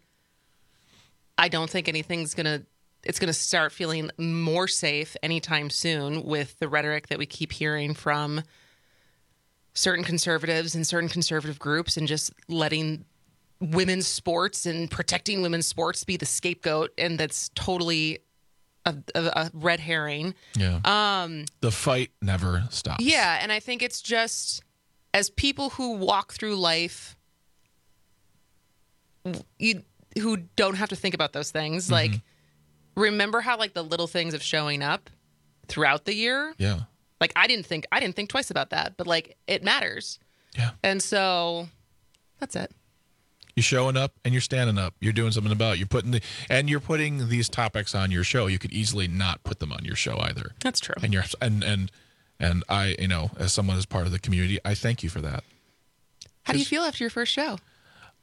Speaker 20: I don't think anything's going to, it's going to start feeling more safe anytime soon with the rhetoric that we keep hearing from certain conservatives and certain conservative groups, and just letting women's sports and protecting women's sports be the scapegoat. And that's totally a, a, a red herring.
Speaker 23: Yeah.
Speaker 20: Um,
Speaker 23: the fight never stops.
Speaker 20: Yeah. And I think it's just, as people who walk through life, you who don't have to think about those things, mm-hmm. like, remember how like the little things of showing up throughout the year?
Speaker 23: Yeah.
Speaker 20: Like I didn't think I didn't think twice about that, but like it matters.
Speaker 23: Yeah.
Speaker 20: And so that's it.
Speaker 23: You're showing up and you're standing up. You're doing something about it. You're putting the and you're putting these topics on your show. You could easily not put them on your show either.
Speaker 20: That's true.
Speaker 23: And you're and and and I, you know, as someone as part of the community, I thank you for that.
Speaker 20: How do you feel after your first show?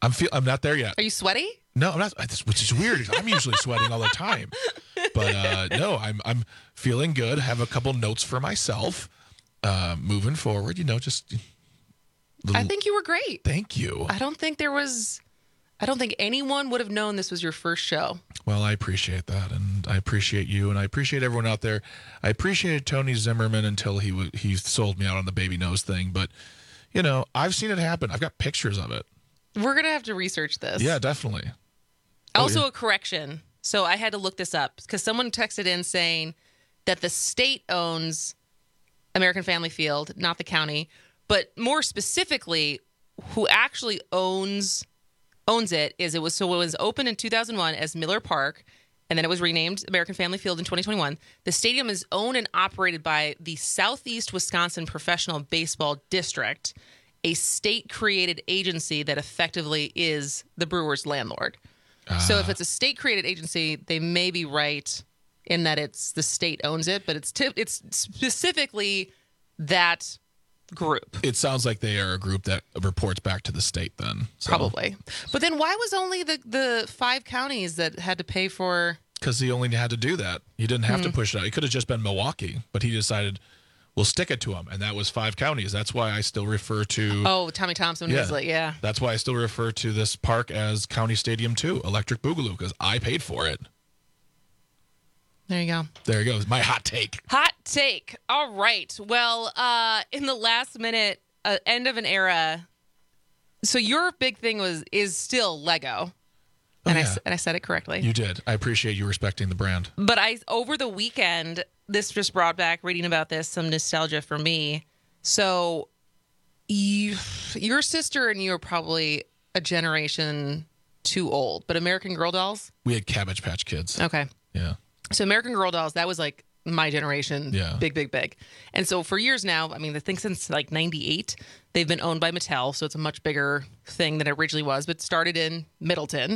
Speaker 23: I'm feel. I'm not there yet.
Speaker 20: Are you sweaty?
Speaker 23: No, I'm not. Which is weird. I'm usually sweating all the time, but uh, no, I'm I'm feeling good. Have a couple notes for myself. Uh, moving forward, you know, just. Little,
Speaker 20: I think you were great.
Speaker 23: Thank you.
Speaker 20: I don't think there was. I don't think anyone would have known this was your first show.
Speaker 23: Well, I appreciate that, and I appreciate you, and I appreciate everyone out there. I appreciated Tony Zimmerman until he w- he sold me out on the baby nose thing, but you know, I've seen it happen. I've got pictures of it.
Speaker 20: We're gonna have to research this.
Speaker 23: Yeah, definitely.
Speaker 20: Also,
Speaker 23: oh, yeah.
Speaker 20: a correction. So I had to look this up because someone texted in saying that the state owns American Family Field, not the county, but more specifically, who actually owns. owns it is it was so it was opened in two thousand one as Miller Park, and then it was renamed American Family Field in twenty twenty-one. The stadium is owned and operated by the Southeast Wisconsin Professional Baseball District, a state-created agency that effectively is the Brewers' landlord. Ah. So if it's a state-created agency, they may be right in that it's the state owns it, but it's t- it's specifically that group.
Speaker 23: It sounds like they are a group that reports back to the state then. So.
Speaker 20: Probably. But then why was only the, the five counties that had to pay for...
Speaker 23: Because he only had to do that. He didn't have
Speaker 20: mm.
Speaker 23: to push it out. It could have just been Milwaukee, but he decided, we'll stick it to him. And that was five counties. That's why I still refer to...
Speaker 20: Oh, Tommy Thompson
Speaker 23: yeah,
Speaker 20: was like, yeah.
Speaker 23: That's why I still refer to this park as County Stadium two, Electric Boogaloo, because I paid for it.
Speaker 20: There you go.
Speaker 23: There you go. My hot take.
Speaker 20: Hot take. All right. Well, uh, in the last minute, uh, end of an era. So your big thing was is still Lego,
Speaker 23: oh,
Speaker 20: and
Speaker 23: yeah.
Speaker 20: I and I said it correctly.
Speaker 23: You did. I appreciate you respecting the brand.
Speaker 20: But I over the weekend, this just brought back reading about this some nostalgia for me. So, you, your sister and you are probably a generation too old. But American Girl dolls.
Speaker 23: We had Cabbage Patch Kids.
Speaker 20: Okay.
Speaker 23: Yeah.
Speaker 20: So American Girl dolls, that was like my generation.
Speaker 23: Yeah.
Speaker 20: Big, big, big. And so for years now, I mean, I think since like ninety-eight, they've been owned by Mattel. So it's a much bigger thing than it originally was, but started in Middleton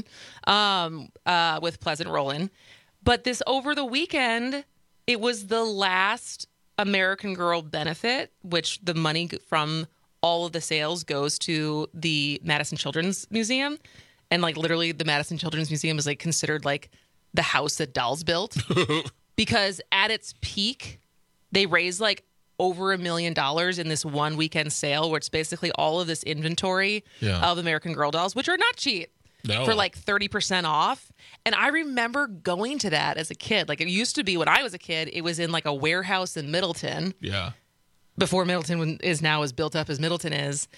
Speaker 20: um, uh, with Pleasant Rollin. But this over the weekend, it was the last American Girl benefit, which the money from all of the sales goes to the Madison Children's Museum. And like literally the Madison Children's Museum is like considered like the house that dolls built because at its peak, they raised like over a million dollars in this one weekend sale, where it's basically all of this inventory
Speaker 23: yeah.
Speaker 20: of American Girl dolls, which are not cheap
Speaker 23: no.
Speaker 20: for like thirty percent off. And I remember going to that as a kid. Like it used to be when I was a kid, it was in like a warehouse in Middleton.
Speaker 23: Yeah.
Speaker 20: Before Middleton is now as built up as Middleton is.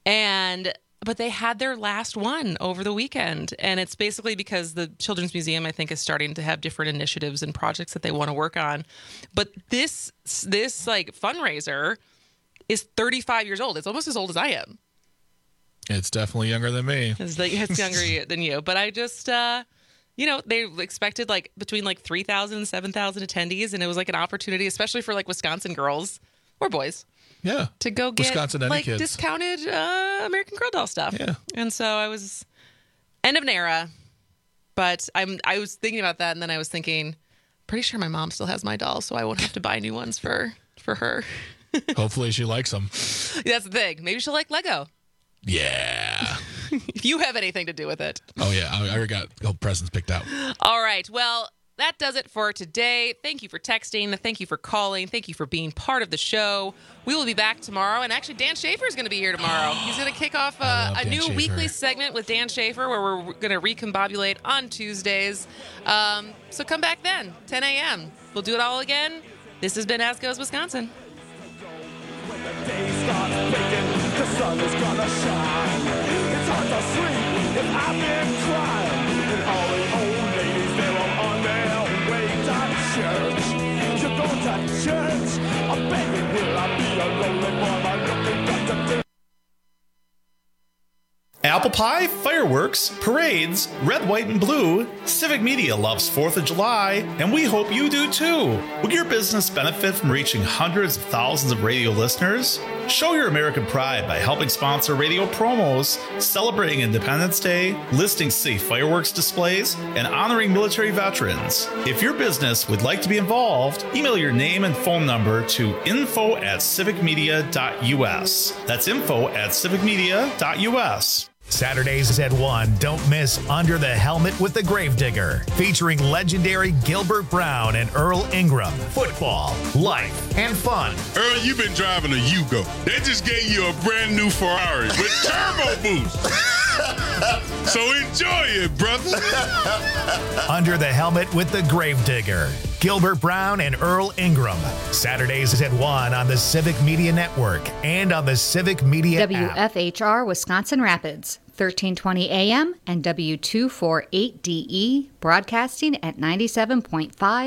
Speaker 20: And But they had their last one over the weekend. And it's basically because the Children's Museum, I think, is starting to have different initiatives and projects that they want to work on. But this, this like fundraiser is thirty-five years old. It's almost as old as I am.
Speaker 23: It's definitely younger than me.
Speaker 20: It's, like, it's younger than you. But I just, uh, you know, they expected like between like three thousand and seven thousand attendees. And it was like an opportunity, especially for like Wisconsin girls or boys.
Speaker 23: Yeah.
Speaker 20: To go get
Speaker 23: Wisconsin any
Speaker 20: like
Speaker 23: kids.
Speaker 20: discounted uh, American Girl doll stuff.
Speaker 23: Yeah.
Speaker 20: And so I was end of an era, but I'm I was thinking about that, and then I was thinking, pretty sure my mom still has my dolls, so I won't have to buy new ones for for her.
Speaker 23: Hopefully she likes them.
Speaker 20: That's the thing. Maybe she'll like Lego.
Speaker 23: Yeah.
Speaker 20: If you have anything to do with it.
Speaker 23: Oh yeah, I already got presents picked out.
Speaker 20: All right. Well, that does it for today. Thank you for texting. Thank you for calling. Thank you for being part of the show. We will be back tomorrow. And actually, Dan Schaefer is going to be here tomorrow. He's going to kick off uh, a
Speaker 23: Dan
Speaker 20: new
Speaker 23: Schaefer.
Speaker 20: weekly segment with Dan Schaefer where we're going to recombobulate on Tuesdays. Um, so come back then, ten a.m. We'll do it all again. This has been As Goes Wisconsin.
Speaker 18: When the day starts breaking, the sun is gonna shine. It's hard to sleep if I've been crying. And all the old ladies, they're all on their way to church. You go to church, oh baby, will I be a lonely boy? I'm looking back to
Speaker 12: Apple pie, fireworks, parades, red, white, and blue. Civic Media loves fourth of July, and we hope you do too. Will your business benefit from reaching hundreds of thousands of radio listeners? Show your American pride by helping sponsor radio promos, celebrating Independence Day, listing safe fireworks displays, and honoring military veterans. If your business would like to be involved, email your name and phone number to info at civic media dot u s. That's info at civic media dot u s.
Speaker 17: Saturdays at one, don't miss Under the Helmet with the Gravedigger, featuring legendary Gilbert Brown and Earl Ingram. Football, life, and fun.
Speaker 2: Earl, you've been driving a Yugo. They just gave you a brand new Ferrari with turbo boost. So enjoy it, brother.
Speaker 17: Under the Helmet with the Gravedigger, Gilbert Brown and Earl Ingram. Saturdays at one on the Civic Media Network and on the Civic Media
Speaker 13: W
Speaker 17: app.
Speaker 13: F H R Wisconsin Rapids, thirteen twenty A M and W two forty-eight D E, broadcasting at ninety-seven point five